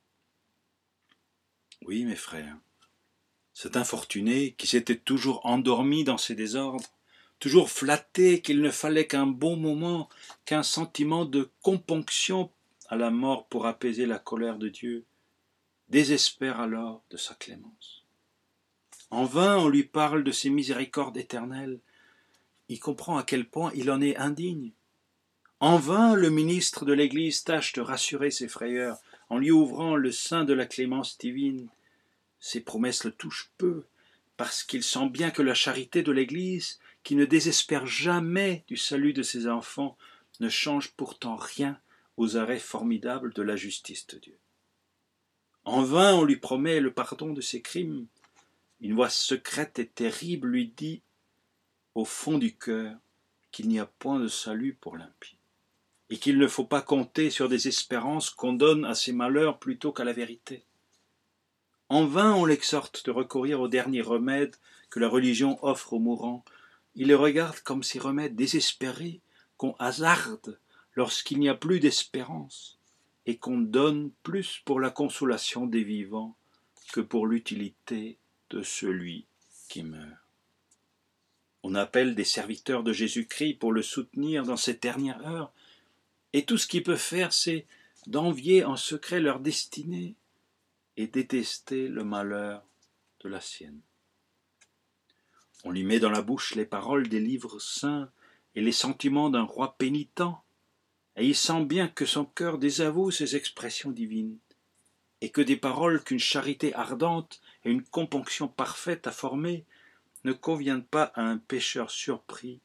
Oui, mes frères, cet infortuné qui s'était toujours endormi dans ses désordres, toujours flatté qu'il ne fallait qu'un bon moment, qu'un sentiment de componction à la mort pour apaiser la colère de Dieu, désespère alors de sa clémence. En vain on lui parle de ses miséricordes éternelles, il comprend à quel point il en est indigne. En vain le ministre de l'Église tâche de rassurer ses frayeurs en lui ouvrant le sein de la clémence divine. Ses promesses le touchent peu, parce qu'il sent bien que la charité de l'Église, qui ne désespère jamais du salut de ses enfants, ne change pourtant rien aux arrêts formidables de la justice de Dieu. En vain on lui promet le pardon de ses crimes. Une voix secrète et terrible lui dit, au fond du cœur, qu'il n'y a point de salut pour l'impie, et qu'il ne faut pas compter sur des espérances qu'on donne à ses malheurs plutôt qu'à la vérité. En vain on l'exhorte de recourir aux derniers remèdes que la religion offre aux mourants. Il les regarde comme ces remèdes désespérés qu'on hasarde lorsqu'il n'y a plus d'espérance et qu'on donne plus pour la consolation des vivants que pour l'utilité de celui qui meurt. On appelle des serviteurs de Jésus-Christ pour le soutenir dans cette dernière heure, et tout ce qu'il peut faire, c'est d'envier en secret leur destinée et détester le malheur de la sienne. On lui met dans la bouche les paroles des livres saints et les sentiments d'un roi pénitent, et il sent bien que son cœur désavoue ces expressions divines, et que des paroles qu'une charité ardente et une componction parfaite a formées ne conviennent pas à un pécheur surpris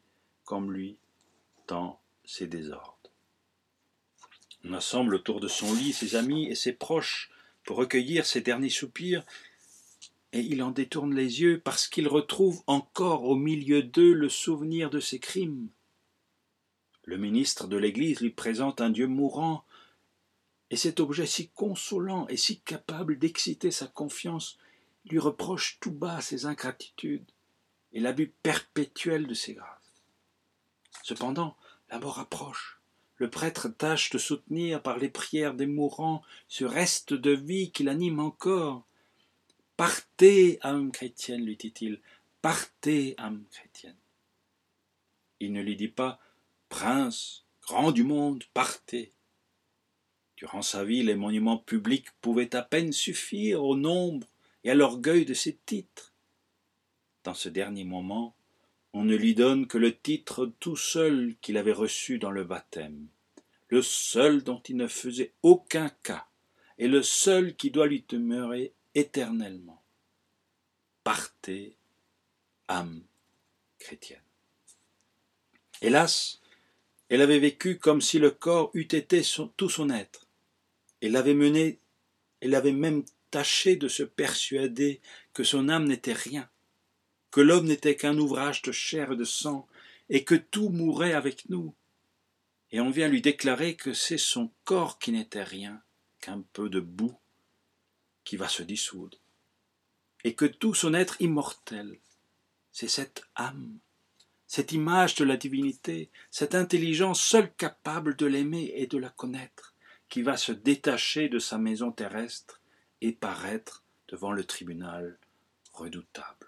comme lui dans ses désordres. On assemble autour de son lit ses amis et ses proches pour recueillir ses derniers soupirs, et il en détourne les yeux parce qu'il retrouve encore au milieu d'eux le souvenir de ses crimes. Le ministre de l'Église lui présente un Dieu mourant, et cet objet si consolant et si capable d'exciter sa confiance lui reproche tout bas ses ingratitudes et l'abus perpétuel de ses grâces. Cependant, la mort approche. Le prêtre tâche de soutenir par les prières des mourants ce reste de vie qui l'anime encore. « Partez, âme chrétienne, lui dit-il, partez, âme chrétienne. » Il ne lui dit pas « Prince, grand du monde, partez ». Durant sa vie, les monuments publics pouvaient à peine suffire au nombre et à l'orgueil de ses titres. Dans ce dernier moment, on ne lui donne que le titre tout seul qu'il avait reçu dans le baptême, le seul dont il ne faisait aucun cas, et le seul qui doit lui demeurer éternellement. Partez, âme chrétienne. Hélas, elle avait vécu comme si le corps eût été tout son être. Elle avait même tâché de se persuader que son âme n'était rien, que l'homme n'était qu'un ouvrage de chair et de sang, et que tout mourait avec nous. Et on vient lui déclarer que c'est son corps qui n'était rien, qu'un peu de boue qui va se dissoudre, et que tout son être immortel, c'est cette âme, cette image de la divinité, cette intelligence seule capable de l'aimer et de la connaître, qui va se détacher de sa maison terrestre et paraître devant le tribunal redoutable.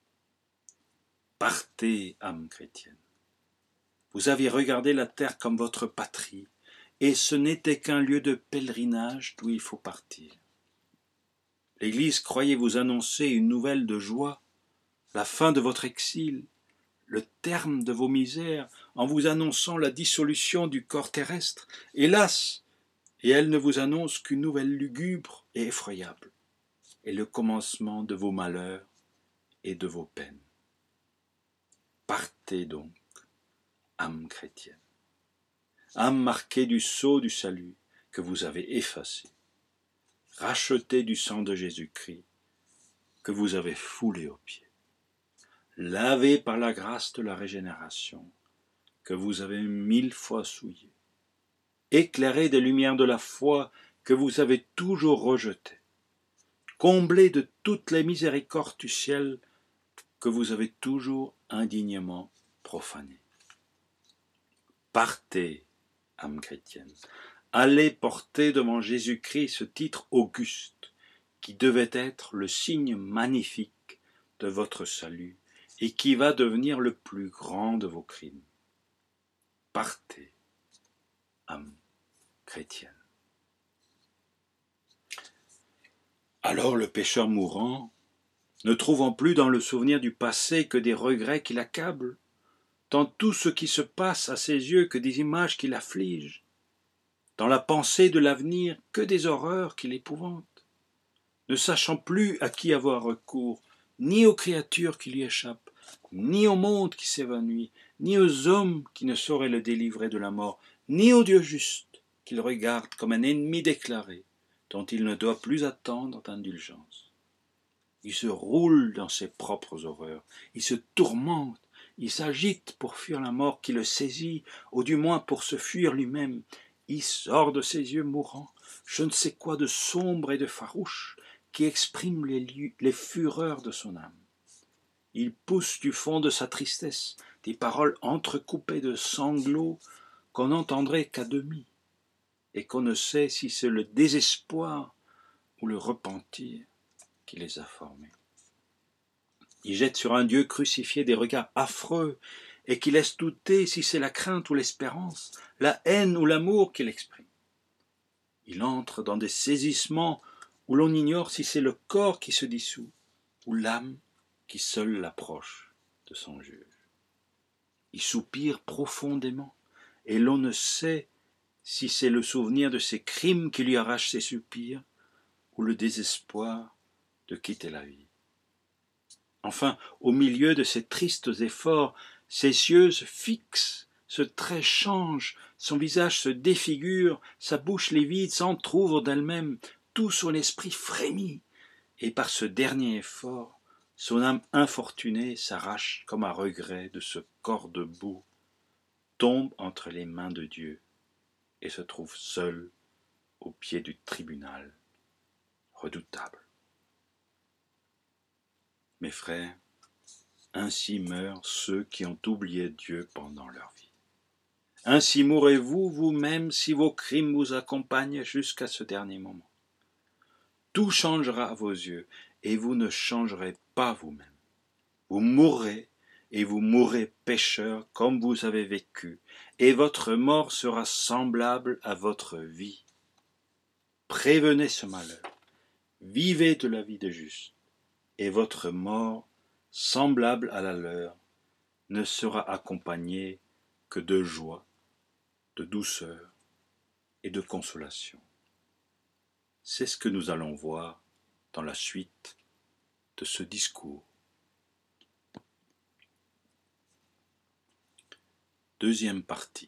Partez, âme chrétienne. Vous aviez regardé la terre comme votre patrie, et ce n'était qu'un lieu de pèlerinage d'où il faut partir. L'Église croyait vous annoncer une nouvelle de joie, la fin de votre exil, le terme de vos misères, en vous annonçant la dissolution du corps terrestre. Hélas, et elle ne vous annonce qu'une nouvelle lugubre et effroyable, et le commencement de vos malheurs et de vos peines. Partez donc, âme chrétienne, âme marquée du sceau du salut que vous avez effacé, rachetée du sang de Jésus-Christ que vous avez foulé aux pieds, lavée par la grâce de la régénération que vous avez 1000 fois souillée, éclairée des lumières de la foi que vous avez toujours rejetée, comblée de toutes les miséricordes du ciel que vous avez toujours indignement profanées. Partez, âme chrétienne, allez porter devant Jésus-Christ ce titre auguste qui devait être le signe magnifique de votre salut et qui va devenir le plus grand de vos crimes. Partez, âme chrétienne. Alors le pécheur mourant, ne trouvant plus dans le souvenir du passé que des regrets qui l'accablent, dans tout ce qui se passe à ses yeux que des images qui l'affligent, dans la pensée de l'avenir que des horreurs qui l'épouvantent, ne sachant plus à qui avoir recours, ni aux créatures qui lui échappent, ni au monde qui s'évanouit, ni aux hommes qui ne sauraient le délivrer de la mort, ni au Dieu juste qu'il regarde comme un ennemi déclaré, dont il ne doit plus attendre d'indulgence. Il se roule dans ses propres horreurs, il se tourmente, il s'agite pour fuir la mort qui le saisit, ou du moins pour se fuir lui-même. Il sort de ses yeux mourants je ne sais quoi de sombre et de farouche qui exprime les fureurs de son âme. Il pousse du fond de sa tristesse des paroles entrecoupées de sanglots qu'on n'entendrait qu'à demi, et qu'on ne sait si c'est le désespoir ou le repentir qui les a formés. Il jette sur un Dieu crucifié des regards affreux et qui laisse douter si c'est la crainte ou l'espérance, la haine ou l'amour qu'il exprime. Il entre dans des saisissements où l'on ignore si c'est le corps qui se dissout ou l'âme qui seule l'approche de son juge. Il soupire profondément et l'on ne sait si c'est le souvenir de ses crimes qui lui arrache ses soupirs ou le désespoir de quitter la vie. Enfin, au milieu de ces tristes efforts, ses yeux se fixent, ce trait change, son visage se défigure, sa bouche livide s'entr'ouvre d'elle-même, tout son esprit frémit, et par ce dernier effort, son âme infortunée s'arrache comme à regret de ce corps de boue, tombe entre les mains de Dieu et se trouve seule au pied du tribunal redoutable. Mes frères, ainsi meurent ceux qui ont oublié Dieu pendant leur vie. Ainsi mourrez-vous vous-même si vos crimes vous accompagnent jusqu'à ce dernier moment. Tout changera à vos yeux et vous ne changerez pas vous-même. Vous mourrez et vous mourrez pécheurs comme vous avez vécu, et votre mort sera semblable à votre vie. Prévenez ce malheur, vivez de la vie des justes, et votre mort, semblable à la leur, ne sera accompagnée que de joie, de douceur et de consolation. C'est ce que nous allons voir dans la suite de ce discours. Deuxième partie.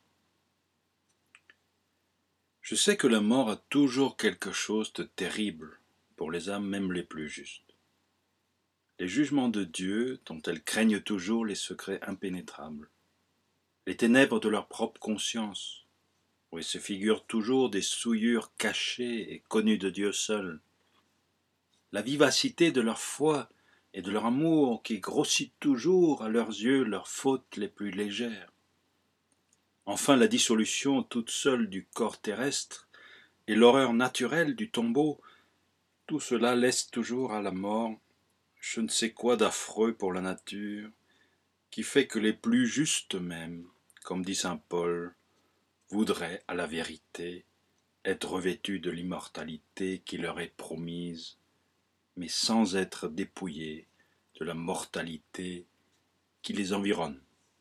Je sais que la mort a toujours quelque chose de terrible pour les âmes même les plus justes. Les jugements de Dieu, dont elles craignent toujours les secrets impénétrables, les ténèbres de leur propre conscience, où elles se figurent toujours des souillures cachées et connues de Dieu seul, la vivacité de leur foi et de leur amour qui grossit toujours à leurs yeux leurs fautes les plus légères, enfin la dissolution toute seule du corps terrestre et l'horreur naturelle du tombeau, tout cela laisse toujours à la mort je ne sais quoi d'affreux pour la nature, qui fait que les plus justes même, comme dit saint Paul, voudraient à la vérité être revêtus de l'immortalité qui leur est promise, mais sans être dépouillés de la mortalité qui les environne.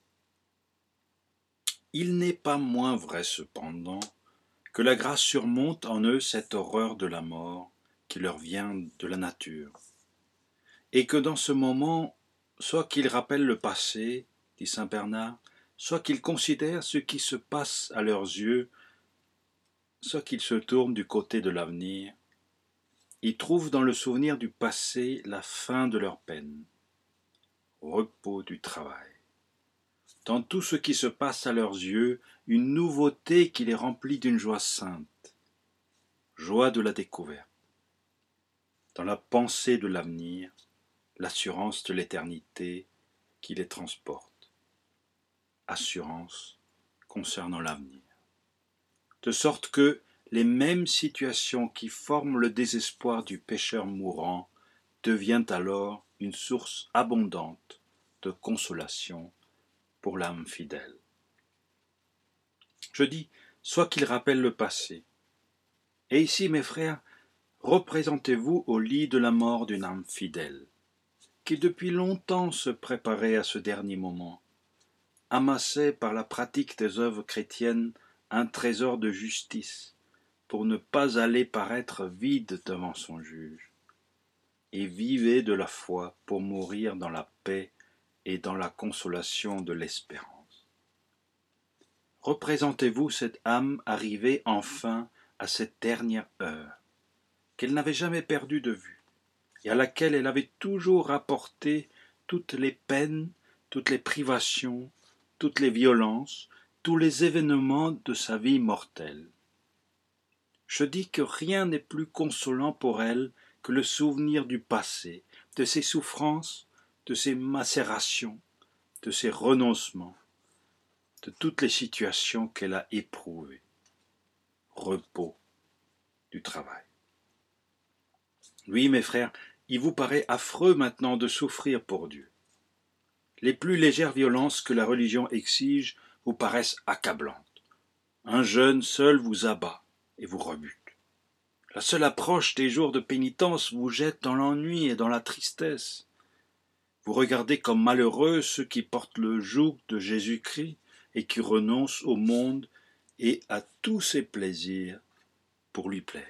Il n'est pas moins vrai cependant que la grâce surmonte en eux cette horreur de la mort qui leur vient de la nature, et que dans ce moment, soit qu'ils rappellent le passé, dit saint Bernard, soit qu'ils considèrent ce qui se passe à leurs yeux, soit qu'ils se tournent du côté de l'avenir, ils trouvent dans le souvenir du passé la fin de leur peine, repos du travail. Dans tout ce qui se passe à leurs yeux, une nouveauté qui les remplit d'une joie sainte, joie de la découverte. Dans la pensée de l'avenir, l'assurance de l'éternité qui les transporte, assurance concernant l'avenir. De sorte que les mêmes situations qui forment le désespoir du pécheur mourant deviennent alors une source abondante de consolation pour l'âme fidèle. Je dis, soit qu'il rappelle le passé. Et ici, mes frères, représentez-vous au lit de la mort d'une âme fidèle, qui depuis longtemps se préparait à ce dernier moment, amassait par la pratique des œuvres chrétiennes un trésor de justice, pour ne pas aller paraître vide devant son juge, et vivait de la foi pour mourir dans la paix et dans la consolation de l'espérance. Représentez-vous cette âme arrivée enfin à cette dernière heure, qu'elle n'avait jamais perdue de vue, et à laquelle elle avait toujours rapporté toutes les peines, toutes les privations, toutes les violences, tous les événements de sa vie mortelle. Je dis que rien n'est plus consolant pour elle que le souvenir du passé, de ses souffrances, de ses macérations, de ses renoncements, de toutes les situations qu'elle a éprouvées. Repos du travail. Oui, mes frères, il vous paraît affreux maintenant de souffrir pour Dieu. Les plus légères violences que la religion exige vous paraissent accablantes. Un jeûne seul vous abat et vous rebute. La seule approche des jours de pénitence vous jette dans l'ennui et dans la tristesse. Vous regardez comme malheureux ceux qui portent le joug de Jésus-Christ et qui renoncent au monde et à tous ses plaisirs pour lui plaire.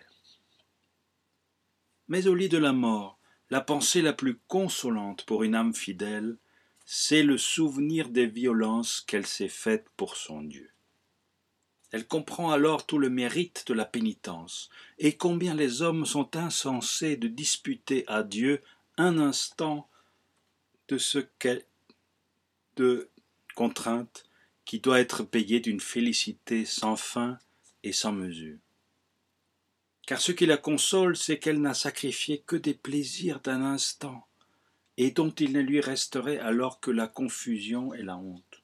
Mais au lit de la mort, la pensée la plus consolante pour une âme fidèle, c'est le souvenir des violences qu'elle s'est faites pour son Dieu. Elle comprend alors tout le mérite de la pénitence, et combien les hommes sont insensés de disputer à Dieu un instant de ce qu'est de contrainte qui doit être payée d'une félicité sans fin et sans mesure. Car ce qui la console, c'est qu'elle n'a sacrifié que des plaisirs d'un instant, et dont il ne lui resterait alors que la confusion et la honte.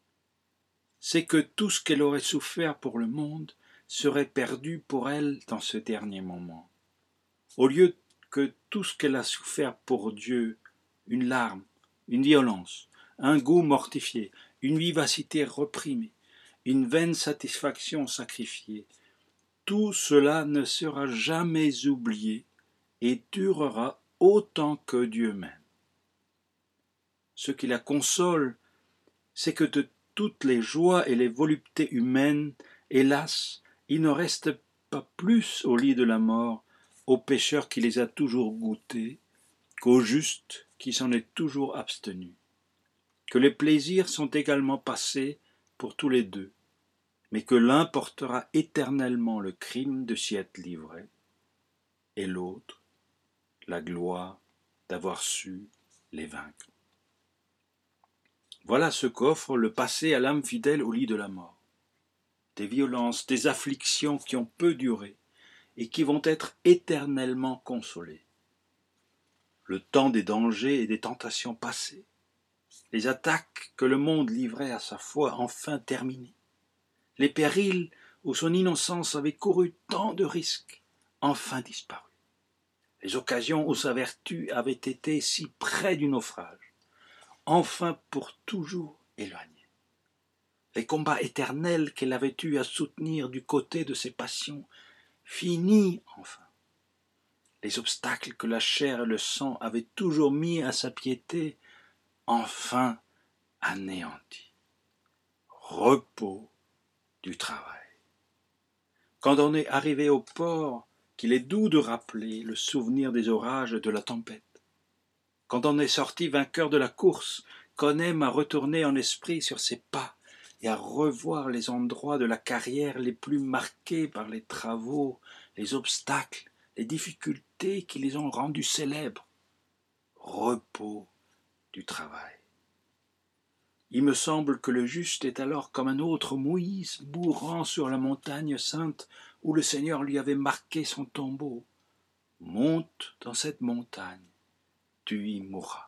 C'est que tout ce qu'elle aurait souffert pour le monde serait perdu pour elle dans ce dernier moment. Au lieu que tout ce qu'elle a souffert pour Dieu, une larme, une violence, un goût mortifié, une vivacité reprimée, une vaine satisfaction sacrifiée, tout cela ne sera jamais oublié et durera autant que Dieu m'aime. Ce qui la console, c'est que de toutes les joies et les voluptés humaines, hélas, il ne reste pas plus au lit de la mort au pécheur qui les a toujours goûtées qu'au juste qui s'en est toujours abstenu. Que les plaisirs sont également passés pour tous les deux, mais que l'un portera éternellement le crime de s'y être livré, et l'autre la gloire d'avoir su les vaincre. Voilà ce qu'offre le passé à l'âme fidèle au lit de la mort. Des violences, des afflictions qui ont peu duré et qui vont être éternellement consolées. Le temps des dangers et des tentations passées, les attaques que le monde livrait à sa foi enfin terminées, les périls où son innocence avait couru tant de risques, enfin disparus, les occasions où sa vertu avait été si près du naufrage, enfin pour toujours éloignés, les combats éternels qu'elle avait eus à soutenir du côté de ses passions, finis enfin, les obstacles que la chair et le sang avaient toujours mis à sa piété, enfin anéantis. Repos du travail. Quand on est arrivé au port, qu'il est doux de rappeler le souvenir des orages et de la tempête. Quand on est sorti vainqueur de la course, qu'on aime à retourner en esprit sur ses pas et à revoir les endroits de la carrière les plus marqués par les travaux, les obstacles, les difficultés qui les ont rendus célèbres. Repos du travail. Il me semble que le juste est alors comme un autre Moïse mourant sur la montagne sainte où le Seigneur lui avait marqué son tombeau. Monte dans cette montagne, tu y mourras.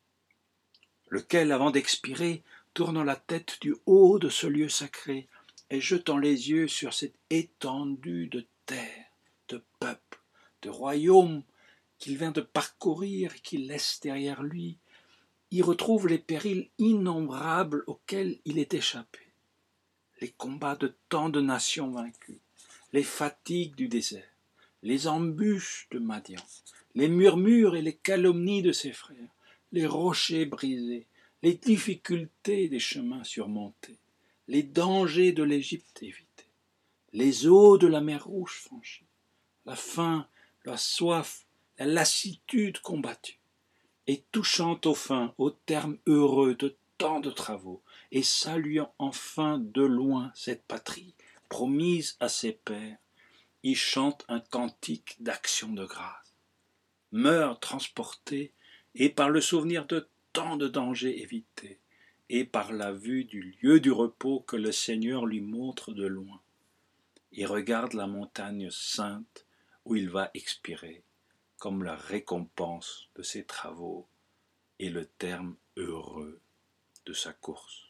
Lequel, avant d'expirer, tournant la tête du haut de ce lieu sacré et jetant les yeux sur cette étendue de terre, de peuples, de royaumes qu'il vient de parcourir et qu'il laisse derrière lui, y retrouve les périls innombrables auxquels il est échappé, les combats de tant de nations vaincues, les fatigues du désert, les embûches de Madian, les murmures et les calomnies de ses frères, les rochers brisés, les difficultés des chemins surmontés, les dangers de l'Égypte évités, les eaux de la mer Rouge franchies, la faim, la soif, la lassitude combattue, et touchant au fin au terme heureux de tant de travaux, et saluant enfin de loin cette patrie promise à ses pères, il chante un cantique d'action de grâce, meurt transporté, et par le souvenir de tant de dangers évités, et par la vue du lieu du repos que le Seigneur lui montre de loin, il regarde la montagne sainte où il va expirer, comme la récompense de ses travaux et le terme heureux de sa course.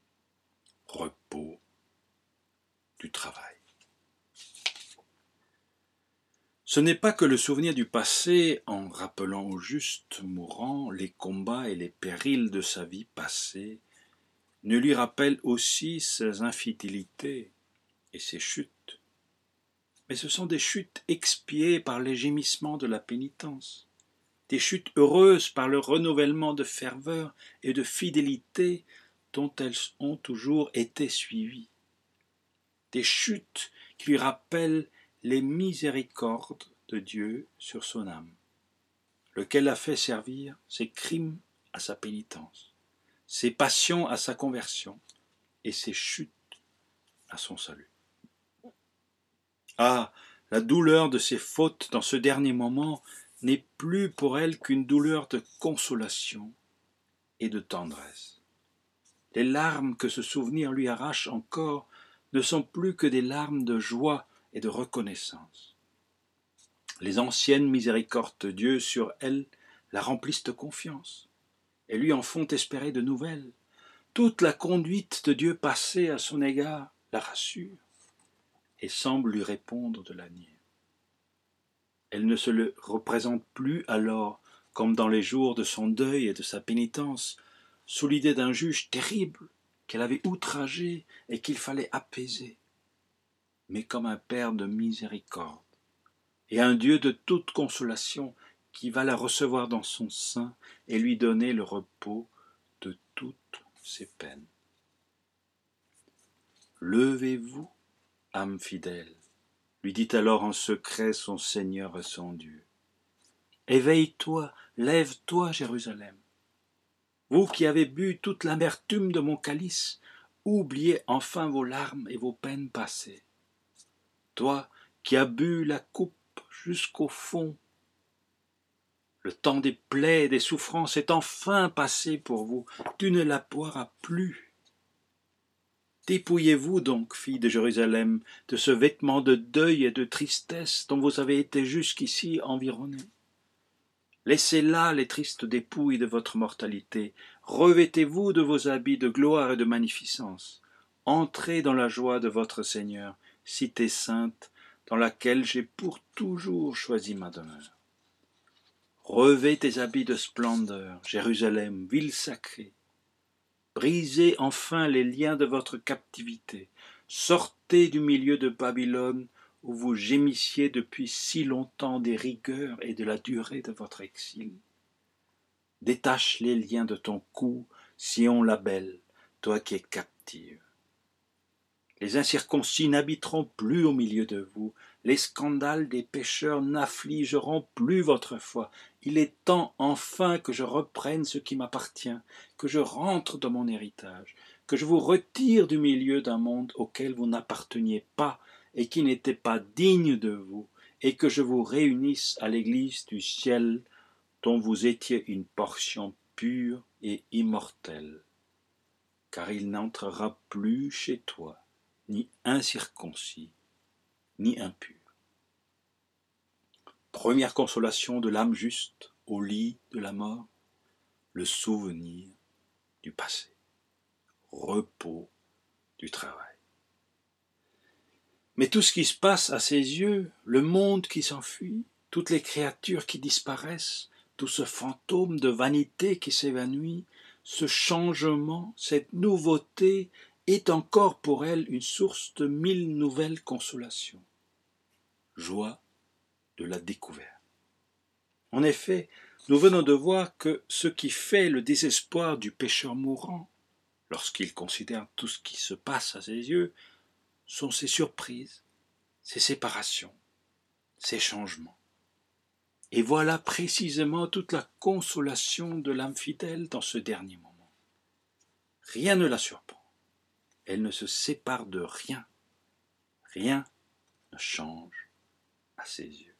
Repos du travail. Ce n'est pas que le souvenir du passé, en rappelant au juste mourant les combats et les périls de sa vie passée, ne lui rappelle aussi ses infidélités et ses chutes, mais ce sont des chutes expiées par les gémissements de la pénitence, des chutes heureuses par le renouvellement de ferveur et de fidélité dont elles ont toujours été suivies, des chutes qui lui rappellent les miséricordes de Dieu sur son âme, lequel a fait servir ses crimes à sa pénitence, ses passions à sa conversion et ses chutes à son salut. Ah, la douleur de ses fautes dans ce dernier moment n'est plus pour elle qu'une douleur de consolation et de tendresse. Les larmes que ce souvenir lui arrache encore ne sont plus que des larmes de joie et de reconnaissance. Les anciennes miséricordes de Dieu sur elle la remplissent de confiance et lui en font espérer de nouvelles. Toute la conduite de Dieu passée à son égard la rassure et semble lui répondre de l'avenir. Elle ne se le représente plus alors comme dans les jours de son deuil et de sa pénitence, sous l'idée d'un juge terrible qu'elle avait outragé et qu'il fallait apaiser, mais comme un Père de miséricorde et un Dieu de toute consolation qui va la recevoir dans son sein et lui donner le repos de toutes ses peines. Levez-vous, âme fidèle, lui dit alors en secret son Seigneur et son Dieu. Éveille-toi, lève-toi, Jérusalem. Vous qui avez bu toute l'amertume de mon calice, oubliez enfin vos larmes et vos peines passées. Toi qui as bu la coupe jusqu'au fond, le temps des plaies et des souffrances est enfin passé pour vous, tu ne la boiras plus. Dépouillez-vous donc, filles de Jérusalem, de ce vêtement de deuil et de tristesse dont vous avez été jusqu'ici environnés. Laissez là les tristes dépouilles de votre mortalité, revêtez-vous de vos habits de gloire et de magnificence, entrez dans la joie de votre Seigneur, cité sainte, dans laquelle j'ai pour toujours choisi ma demeure. Revêt tes habits de splendeur, Jérusalem, ville sacrée. Brisez enfin les liens de votre captivité, sortez du milieu de Babylone, où vous gémissiez depuis si longtemps des rigueurs et de la durée de votre exil. Détache les liens de ton cou, Sion la belle, toi qui es captive. Les incirconcis n'habiteront plus au milieu de vous, les scandales des pécheurs n'affligeront plus votre foi. Il est temps enfin que je reprenne ce qui m'appartient, que je rentre dans mon héritage, que je vous retire du milieu d'un monde auquel vous n'apparteniez pas et qui n'était pas digne de vous, et que je vous réunisse à l'église du ciel dont vous étiez une portion pure et immortelle. Car il n'entrera plus chez toi ni incirconcis, ni impur. Première consolation de l'âme juste au lit de la mort, le souvenir du passé, repos du travail. Mais tout ce qui se passe à ses yeux, le monde qui s'enfuit, toutes les créatures qui disparaissent, tout ce fantôme de vanité qui s'évanouit, ce changement, cette nouveauté est encore pour elle une source de 1000 nouvelles consolations. Joie de la découverte. En effet, nous venons de voir que ce qui fait le désespoir du pécheur mourant, lorsqu'il considère tout ce qui se passe à ses yeux, sont ses surprises, ses séparations, ses changements. Et voilà précisément toute la consolation de l'âme fidèle dans ce dernier moment. Rien ne la surprend. Elle ne se sépare de rien. Rien ne change à ses yeux.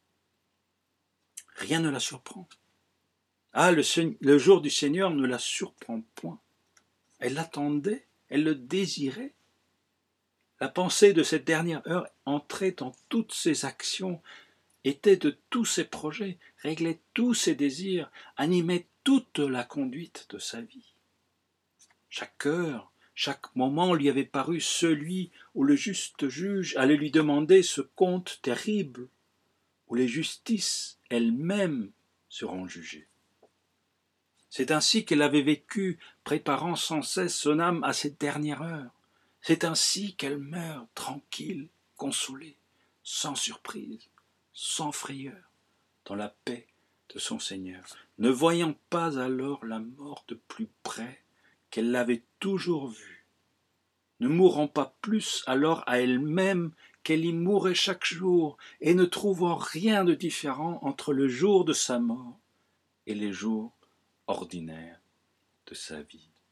Rien ne la surprend. Ah, le jour du Seigneur ne la surprend point. Elle l'attendait, elle le désirait. La pensée de cette dernière heure entrait dans toutes ses actions, était de tous ses projets, réglait tous ses désirs, animait toute la conduite de sa vie. Chaque heure, chaque moment lui avait paru celui où le juste juge allait lui demander ce compte terrible, où les justices elles-mêmes seront jugées. C'est ainsi qu'elle avait vécu, préparant sans cesse son âme à cette dernière heure. C'est ainsi qu'elle meurt tranquille, consolée, sans surprise, sans frayeur, dans la paix de son Seigneur, ne voyant pas alors la mort de plus près qu'elle l'avait toujours vue, ne mourant pas plus alors à elle-même qu'elle y mourait chaque jour, et ne trouvant rien de différent entre le jour de sa mort et les jours ordinaires de sa vie.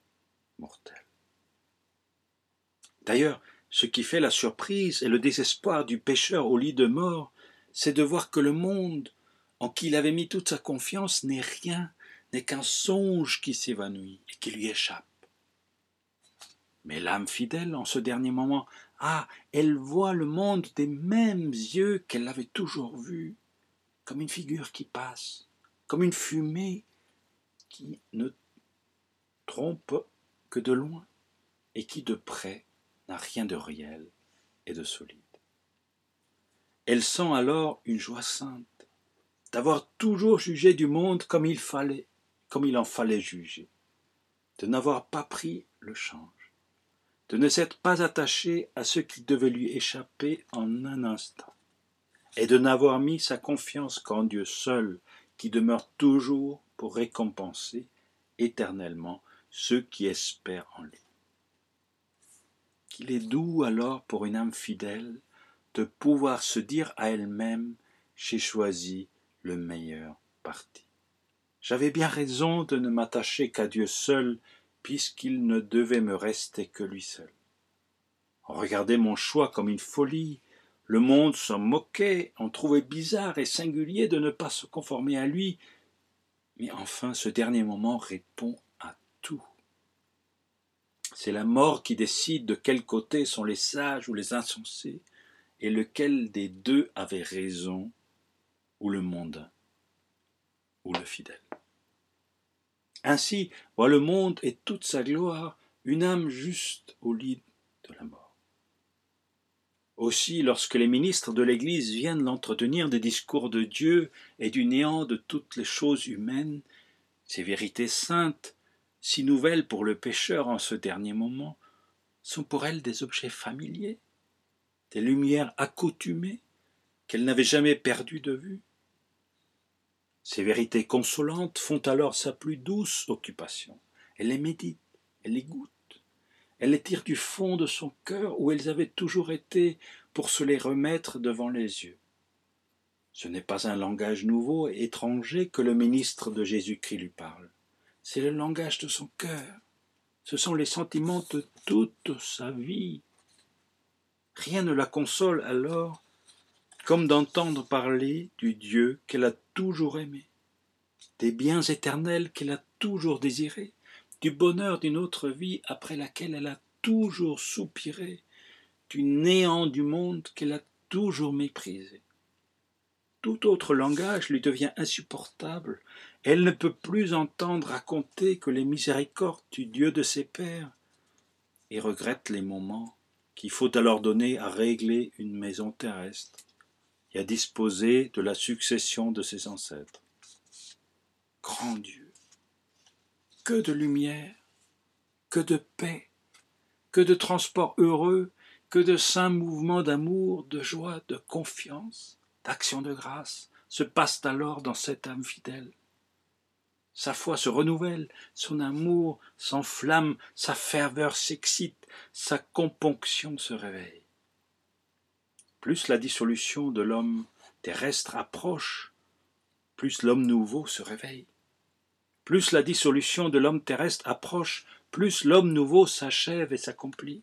mortelle. D'ailleurs, ce qui fait la surprise et le désespoir du pécheur au lit de mort, c'est de voir que le monde, en qui il avait mis toute sa confiance, n'est rien, n'est qu'un songe qui s'évanouit et qui lui échappe. Mais l'âme fidèle, en ce dernier moment, elle voit le monde des mêmes yeux qu'elle l'avait toujours vu, comme une figure qui passe, comme une fumée qui ne trompe que de loin et qui de près n'a rien de réel et de solide. Elle sent alors une joie sainte d'avoir toujours jugé du monde comme il en fallait juger, de n'avoir pas pris le change, de ne s'être pas attaché à ce qui devait lui échapper en un instant, et de n'avoir mis sa confiance qu'en Dieu seul, qui demeure toujours pour récompenser éternellement ceux qui espèrent en lui. Qu'il est doux alors pour une âme fidèle de pouvoir se dire à elle-même « j'ai choisi le meilleur parti. J'avais bien raison de ne m'attacher qu'à Dieu seul, puisqu'il ne devait me rester que lui seul. On regardait mon choix comme une folie, le monde s'en moquait, on trouvait bizarre et singulier de ne pas se conformer à lui, mais enfin ce dernier moment répond à tout. C'est la mort qui décide de quel côté sont les sages ou les insensés, et lequel des deux avait raison, ou le mondain, ou le fidèle. Ainsi voit le monde et toute sa gloire une âme juste au lit de la mort. Aussi, lorsque les ministres de l'Église viennent l'entretenir des discours de Dieu et du néant de toutes les choses humaines, ces vérités saintes, si nouvelles pour le pécheur en ce dernier moment, sont pour elle des objets familiers, des lumières accoutumées qu'elle n'avait jamais perdues de vue. Ces vérités consolantes font alors sa plus douce occupation. Elle les médite, elle les goûte, elle les tire du fond de son cœur où elles avaient toujours été pour se les remettre devant les yeux. Ce n'est pas un langage nouveau et étranger que le ministre de Jésus-Christ lui parle. C'est le langage de son cœur. Ce sont les sentiments de toute sa vie. Rien ne la console alors comme d'entendre parler du Dieu qu'elle a toujours aimé, des biens éternels qu'elle a toujours désirés, du bonheur d'une autre vie après laquelle elle a toujours soupiré, du néant du monde qu'elle a toujours méprisé. Tout autre langage lui devient insupportable. Elle ne peut plus entendre raconter que les miséricordes du Dieu de ses pères et regrette les moments qu'il faut alors donner à régler une maison terrestre et à disposer de la succession de ses ancêtres. Grand Dieu, que de lumière, que de paix, que de transports heureux, que de saints mouvements d'amour, de joie, de confiance, d'action de grâce se passent alors dans cette âme fidèle. Sa foi se renouvelle, son amour s'enflamme, sa ferveur s'excite, sa componction se réveille. Plus la dissolution de l'homme terrestre approche, plus l'homme nouveau se réveille. Plus la dissolution de l'homme terrestre approche, plus l'homme nouveau s'achève et s'accomplit.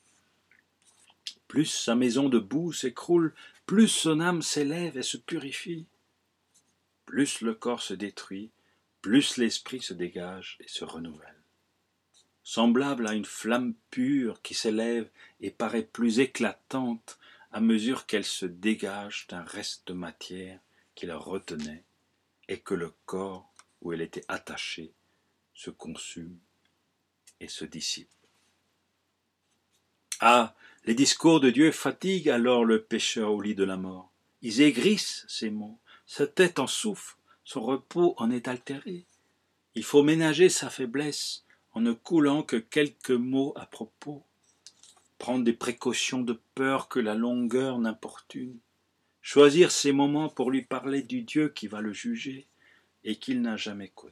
Plus sa maison de boue s'écroule, plus son âme s'élève et se purifie. Plus le corps se détruit, plus l'esprit se dégage et se renouvelle. Semblable à une flamme pure qui s'élève et paraît plus éclatante à mesure qu'elle se dégage d'un reste de matière qui la retenait et que le corps où elle était attachée se consume et se dissipe. Ah, les discours de Dieu fatiguent alors le pécheur au lit de la mort. Ils aigrissent ses mots, sa tête en souffre, son repos en est altéré. Il faut ménager sa faiblesse en ne coulant que quelques mots à propos, prendre des précautions de peur que la longueur n'importune, choisir ses moments pour lui parler du Dieu qui va le juger et qu'il n'a jamais connu.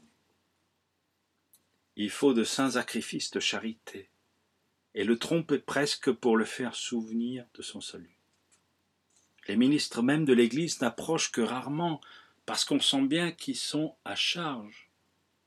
Il faut de saints sacrifices de charité, et le tromper presque pour le faire souvenir de son salut. Les ministres même de l'Église n'approchent que rarement, parce qu'on sent bien qu'ils sont à charge.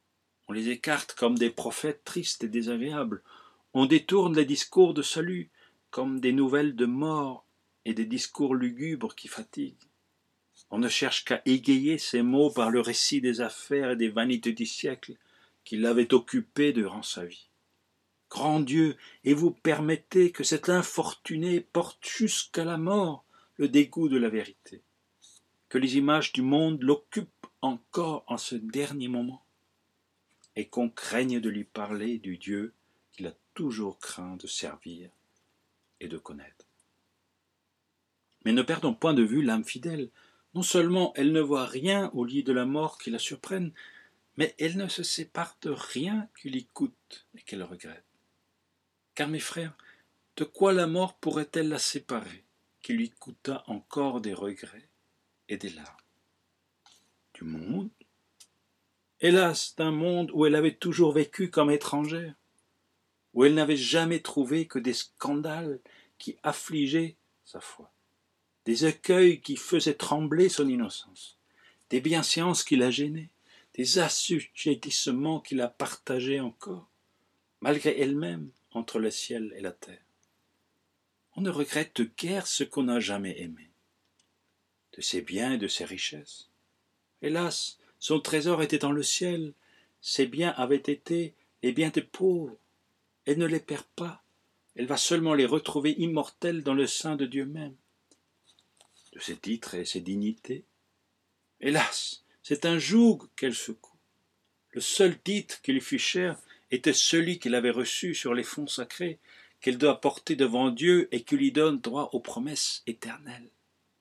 On les écarte comme des prophètes tristes et désagréables. On détourne les discours de salut comme des nouvelles de mort et des discours lugubres qui fatiguent. On ne cherche qu'à égayer ces mots par le récit des affaires et des vanités du siècle qui l'avaient occupé durant sa vie. Grand Dieu, et vous permettez que cet infortuné porte jusqu'à la mort le dégoût de la vérité, que les images du monde l'occupent encore en ce dernier moment, et qu'on craigne de lui parler du Dieu qu'il a toujours craint de servir et de connaître. Mais ne perdons point de vue l'âme fidèle. Non seulement elle ne voit rien au lit de la mort qui la surprenne, mais elle ne se sépare de rien qui lui coûte et qu'elle regrette. Car mes frères, de quoi la mort pourrait-elle la séparer, qui lui coûta encore des regrets et des larmes? Du monde? Hélas, d'un monde où elle avait toujours vécu comme étrangère, où elle n'avait jamais trouvé que des scandales qui affligeaient sa foi, des écueils qui faisaient trembler son innocence, des bienséances qui la gênaient, des assujettissements qui la partageaient encore, malgré elle-même, entre le ciel et la terre. On ne regrette guère ce qu'on n'a jamais aimé, de ses biens et de ses richesses. Hélas, son trésor était dans le ciel, ses biens avaient été les biens des pauvres. Elle ne les perd pas, elle va seulement les retrouver immortels dans le sein de Dieu même. De ses titres et ses dignités, hélas, c'est un joug qu'elle secoue. Le seul titre qui lui fut cher était celui qu'elle avait reçu sur les fonds sacrés, qu'elle doit porter devant Dieu et qui lui donne droit aux promesses éternelles.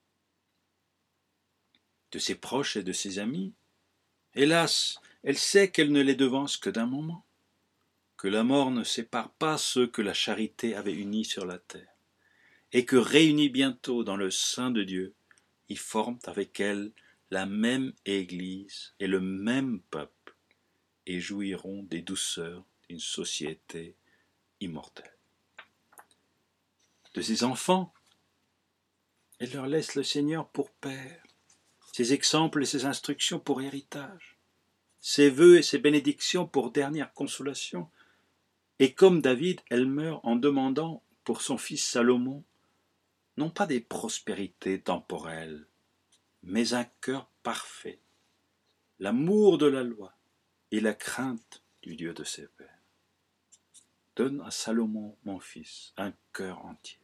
De ses proches et de ses amis, hélas, elle sait qu'elle ne les devance que d'un moment, que la mort ne sépare pas ceux que la charité avait unis sur la terre, et que réunis bientôt dans le sein de Dieu, ils forment avec elle la même Église et le même peuple, et jouiront des douceurs d'une société immortelle. De ses enfants, elle leur laisse le Seigneur pour père, ses exemples et ses instructions pour héritage, ses vœux et ses bénédictions pour dernière consolation, et comme David, elle meurt en demandant pour son fils Salomon, non pas des prospérités temporelles, mais un cœur parfait, l'amour de la loi et la crainte du Dieu de ses pères. Donne à Salomon, mon fils, un cœur entier.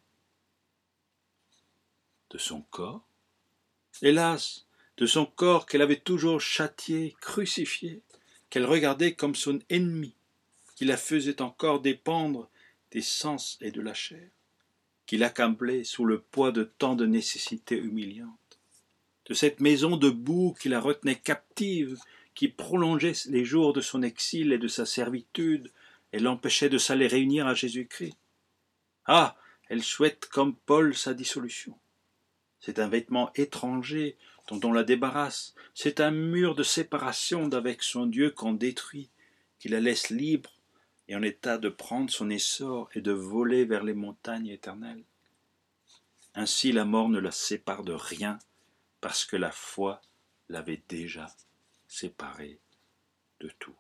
De son corps, hélas, de son corps qu'elle avait toujours châtié, crucifié, qu'elle regardait comme son ennemi, qui la faisait encore dépendre des sens et de la chair, qui l'accablait sous le poids de tant de nécessités humiliantes, de cette maison de boue qui la retenait captive, qui prolongeait les jours de son exil et de sa servitude, et l'empêchait de s'aller réunir à Jésus-Christ. Ah, elle souhaite comme Paul sa dissolution. C'est un vêtement étranger dont on la débarrasse, c'est un mur de séparation d'avec son Dieu qu'on détruit, qui la laisse libre et en état de prendre son essor et de voler vers les montagnes éternelles. Ainsi la mort ne la sépare de rien, parce que la foi l'avait déjà séparée de tout.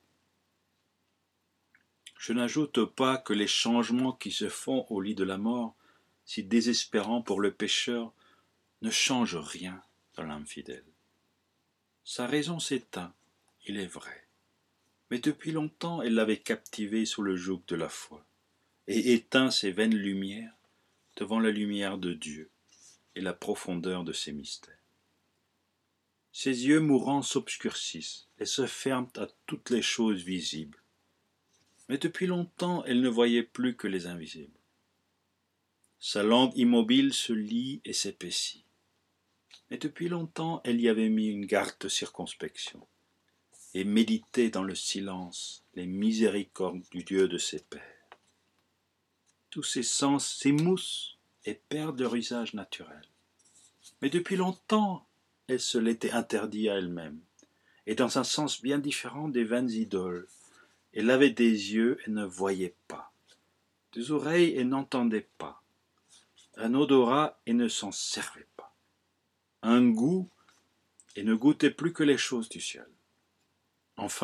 Je n'ajoute pas que les changements qui se font au lit de la mort, si désespérants pour le pécheur, ne changent rien dans l'âme fidèle. Sa raison s'éteint, il est vrai, mais depuis longtemps elle l'avait captivé sous le joug de la foi, et éteint ses vaines lumières devant la lumière de Dieu et la profondeur de ses mystères. Ses yeux mourants s'obscurcissent et se ferment à toutes les choses visibles. Mais depuis longtemps, elle ne voyait plus que les invisibles. Sa langue immobile se lie et s'épaissit. Mais depuis longtemps, elle y avait mis une garde circonspection et méditait dans le silence les miséricordes du Dieu de ses pères. Tous ses sens s'émoussent et perdent leur usage naturel. Mais depuis longtemps, elle se l'était interdit à elle-même, et dans un sens bien différent des vaines idoles. Elle avait des yeux et ne voyait pas, des oreilles et n'entendait pas, un odorat et ne s'en servait pas, un goût et ne goûtait plus que les choses du ciel. Enfin,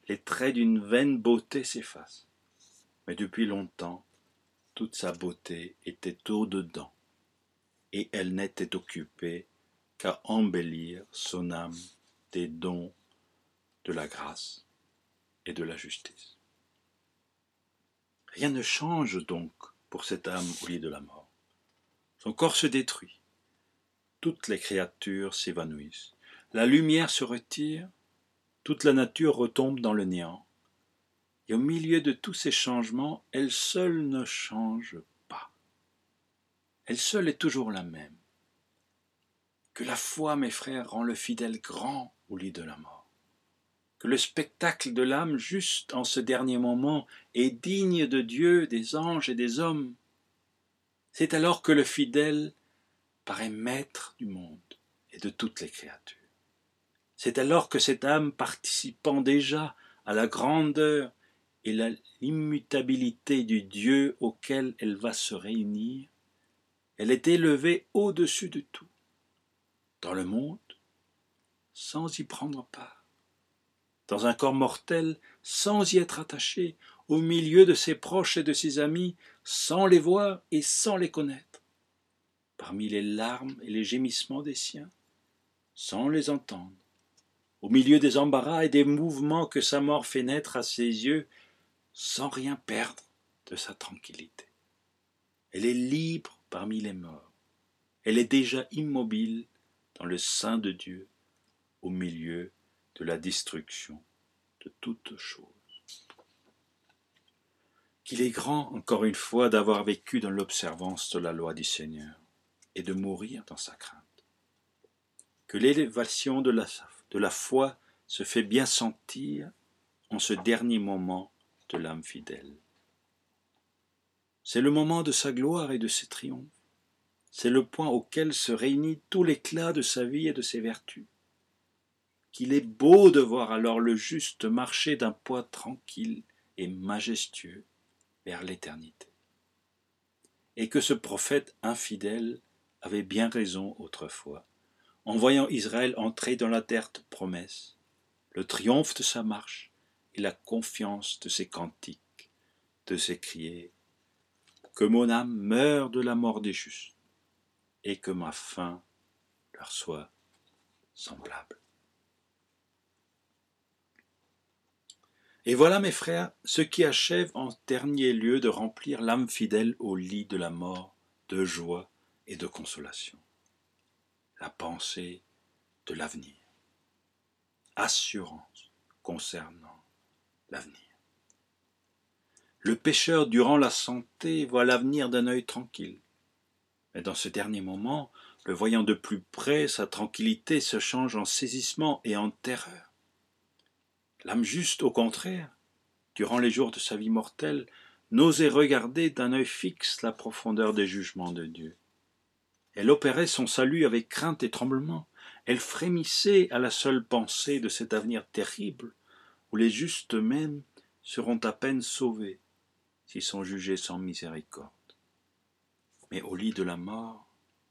les traits d'une vaine beauté s'effacent. Mais depuis longtemps, toute sa beauté était au-dedans, et elle n'était occupée qu'à embellir son âme des dons de la grâce et de la justice. Rien ne change donc pour cette âme au lit de la mort. Son corps se détruit, toutes les créatures s'évanouissent, la lumière se retire, toute la nature retombe dans le néant. Et au milieu de tous ces changements, elle seule ne change pas. Elle seule est toujours la même. Que la foi, mes frères, rend le fidèle grand au lit de la mort. Que le spectacle de l'âme juste en ce dernier moment est digne de Dieu, des anges et des hommes. C'est alors que le fidèle paraît maître du monde et de toutes les créatures. C'est alors que cette âme, participant déjà à la grandeur et l'immutabilité du Dieu auquel elle va se réunir, elle est élevée au-dessus de tout, dans le monde, sans y prendre part, dans un corps mortel, sans y être attachée, au milieu de ses proches et de ses amis, sans les voir et sans les connaître, parmi les larmes et les gémissements des siens, sans les entendre, au milieu des embarras et des mouvements que sa mort fait naître à ses yeux, sans rien perdre de sa tranquillité. Elle est libre parmi les morts. Elle est déjà immobile dans le sein de Dieu, au milieu de la destruction de toutes choses. Qu'il est grand, encore une fois, d'avoir vécu dans l'observance de la loi du Seigneur et de mourir dans sa crainte. Que l'élévation de la foi se fait bien sentir en ce dernier moment de l'âme fidèle. C'est le moment de sa gloire et de ses triomphes. C'est le point auquel se réunit tout l'éclat de sa vie et de ses vertus. Qu'il est beau de voir alors le juste marcher d'un pas tranquille et majestueux vers l'éternité. Et que ce prophète infidèle avait bien raison autrefois, en voyant Israël entrer dans la terre de promesse, le triomphe de sa marche et la confiance de ses cantiques, de s'écrier « Que mon âme meure de la mort des justes, et que ma fin leur soit semblable. » Et voilà, mes frères, ce qui achève en dernier lieu de remplir l'âme fidèle au lit de la mort de joie et de consolation. La pensée de l'avenir. Assurance concernant l'avenir. Le pécheur, durant la santé, voit l'avenir d'un œil tranquille. Mais dans ce dernier moment, le voyant de plus près, sa tranquillité se change en saisissement et en terreur. L'âme juste, au contraire, durant les jours de sa vie mortelle, n'osait regarder d'un œil fixe la profondeur des jugements de Dieu. Elle opérait son salut avec crainte et tremblement. Elle frémissait à la seule pensée de cet avenir terrible, où les justes mêmes seront à peine sauvés, s'ils sont jugés sans miséricorde. Mais au lit de la mort,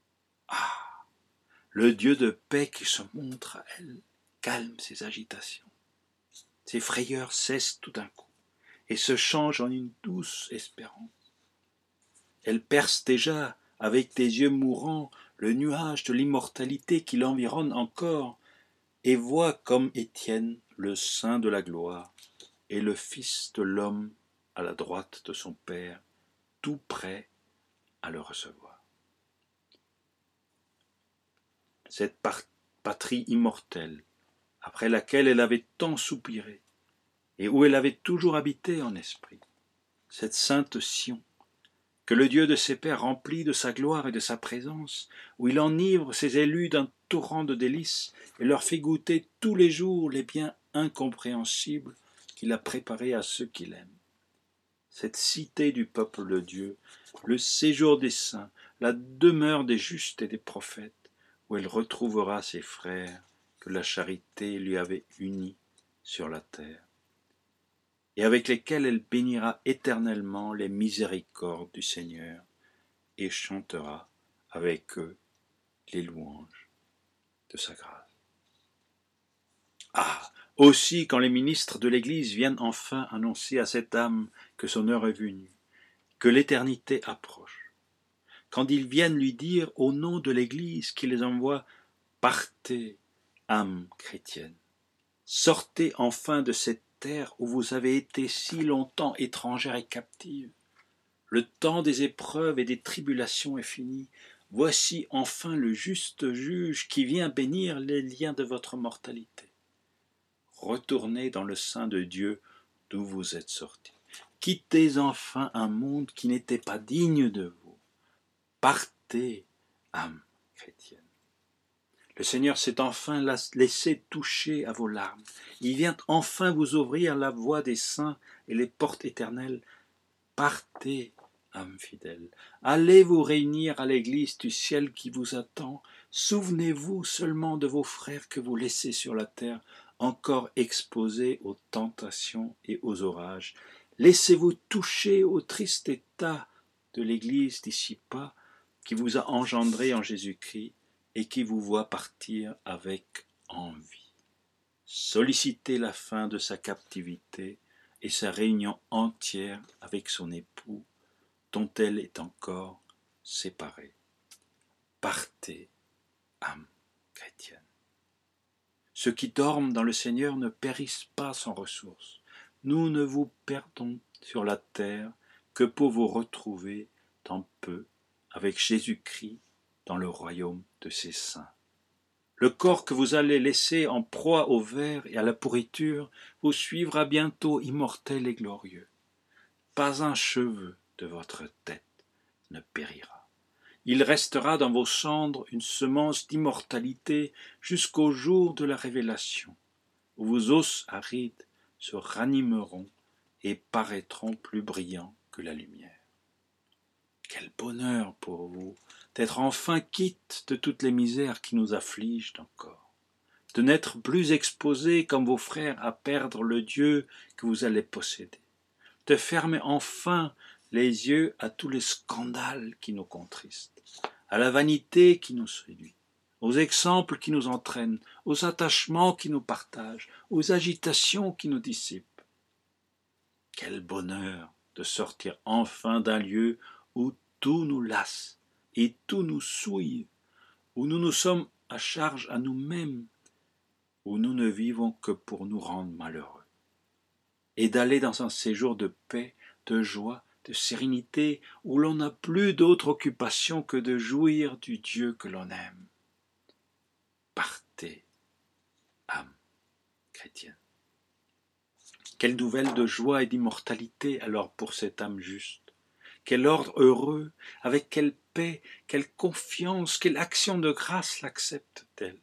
le Dieu de paix qui se montre à elle calme ses agitations. Ses frayeurs cessent tout d'un coup et se changent en une douce espérance. Elle perce déjà, avec des yeux mourants, le nuage de l'immortalité qui l'environne encore, et voit comme Étienne le Saint de la gloire et le Fils de l'homme à la droite de son Père, tout prêt à le recevoir. Cette patrie immortelle, après laquelle elle avait tant soupiré, et où elle avait toujours habité en esprit, cette sainte Sion, que le Dieu de ses pères remplit de sa gloire et de sa présence, où il enivre ses élus d'un torrent de délices et leur fait goûter tous les jours les biens incompréhensibles qu'il a préparés à ceux qu'il aime. Cette cité du peuple de Dieu, le séjour des saints, la demeure des justes et des prophètes, où elle retrouvera ses frères que la charité lui avait unis sur la terre, et avec lesquels elle bénira éternellement les miséricordes du Seigneur et chantera avec eux les louanges de sa grâce. Ah, Aussi, quand les ministres de l'Église viennent enfin annoncer à cette âme que son heure est venue, que l'éternité approche, quand ils viennent lui dire au nom de l'Église qui les envoie, partez, âme chrétienne, sortez enfin de cette terre où vous avez été si longtemps étrangère et captive. Le temps des épreuves et des tribulations est fini. Voici enfin le juste juge qui vient bénir les liens de votre mortalité. Retournez dans le sein de Dieu d'où vous êtes sortis. Quittez enfin un monde qui n'était pas digne de vous. Partez, âme chrétienne. Le Seigneur s'est enfin laissé toucher à vos larmes. Il vient enfin vous ouvrir la voie des saints et les portes éternelles. Partez, âme fidèle. Allez vous réunir à l'église du ciel qui vous attend. Souvenez-vous seulement de vos frères que vous laissez sur la terre, encore exposés aux tentations et aux orages. Laissez-vous toucher au triste état de l'église d'ici-bas qui vous a engendré en Jésus-Christ et qui vous voit partir avec envie. Sollicitez la fin de sa captivité et sa réunion entière avec son époux, dont elle est encore séparée. Partez, âme chrétienne. Ceux qui dorment dans le Seigneur ne périssent pas sans ressources. Nous ne vous perdons sur la terre que pour vous retrouver dans peu avec Jésus-Christ dans le royaume de ses saints. Le corps que vous allez laisser en proie au ver et à la pourriture vous suivra bientôt immortel et glorieux. Pas un cheveu de votre tête ne périra. Il restera dans vos cendres une semence d'immortalité jusqu'au jour de la révélation, où vos os arides se ranimeront et paraîtront plus brillants que la lumière. Quel bonheur pour vous d'être enfin quitte de toutes les misères qui nous affligent encore, de n'être plus exposés comme vos frères à perdre le Dieu que vous allez posséder, de fermer enfin les yeux à tous les scandales qui nous contristent, à la vanité qui nous séduit, aux exemples qui nous entraînent, aux attachements qui nous partagent, aux agitations qui nous dissipent. Quel bonheur de sortir enfin d'un lieu où tout nous lasse et tout nous souille, où nous nous sommes à charge à nous-mêmes, où nous ne vivons que pour nous rendre malheureux, et d'aller dans un séjour de paix, de joie, de sérénité, où l'on n'a plus d'autre occupation que de jouir du Dieu que l'on aime. Partez, âme chrétienne. Quelle nouvelle de joie et d'immortalité alors pour cette âme juste. Quel ordre heureux, avec quelle paix, quelle confiance, quelle action de grâce l'accepte-t-elle.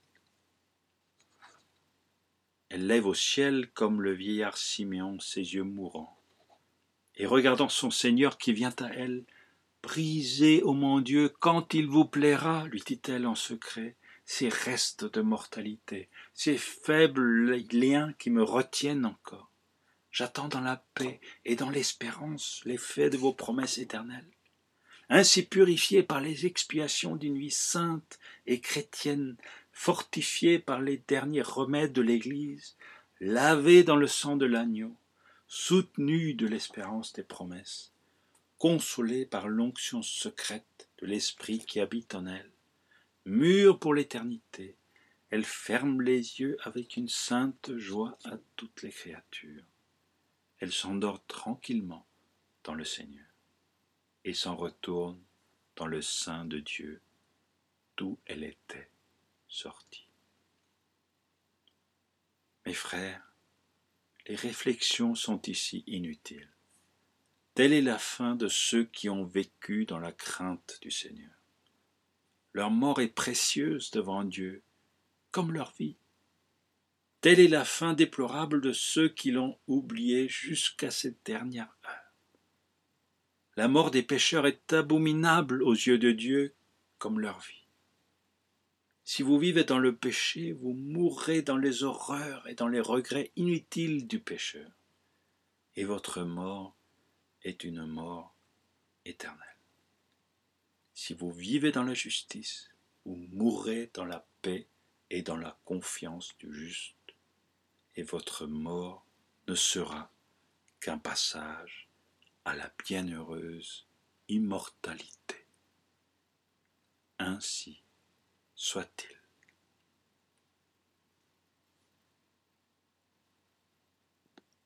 Elle lève au ciel comme le vieillard Siméon ses yeux mourants, et regardant son Seigneur qui vient à elle, « Brisez, ô mon Dieu, quand il vous plaira, lui dit-elle en secret, ces restes de mortalité, ces faibles liens qui me retiennent encore. J'attends dans la paix et dans l'espérance l'effet de vos promesses éternelles. Ainsi purifié par les expiations d'une vie sainte et chrétienne, fortifié par les derniers remèdes de l'Église, lavé dans le sang de l'agneau, soutenu de l'espérance des promesses, consolé par l'onction secrète de l'Esprit qui habite en elle, mûre pour l'éternité, elle ferme les yeux avec une sainte joie à toutes les créatures. Elle s'endort tranquillement dans le Seigneur et s'en retourne dans le sein de Dieu d'où elle était sortie. Mes frères, les réflexions sont ici inutiles. Telle est la fin de ceux qui ont vécu dans la crainte du Seigneur. Leur mort est précieuse devant Dieu, comme leur vie. Telle est la fin déplorable de ceux qui l'ont oublié jusqu'à cette dernière heure. La mort des pécheurs est abominable aux yeux de Dieu, comme leur vie. Si vous vivez dans le péché, vous mourrez dans les horreurs et dans les regrets inutiles du pécheur. Et votre mort est une mort éternelle. Si vous vivez dans la justice, vous mourrez dans la paix et dans la confiance du juste. et votre mort ne sera qu'un passage à la bienheureuse immortalité. Ainsi soit-il.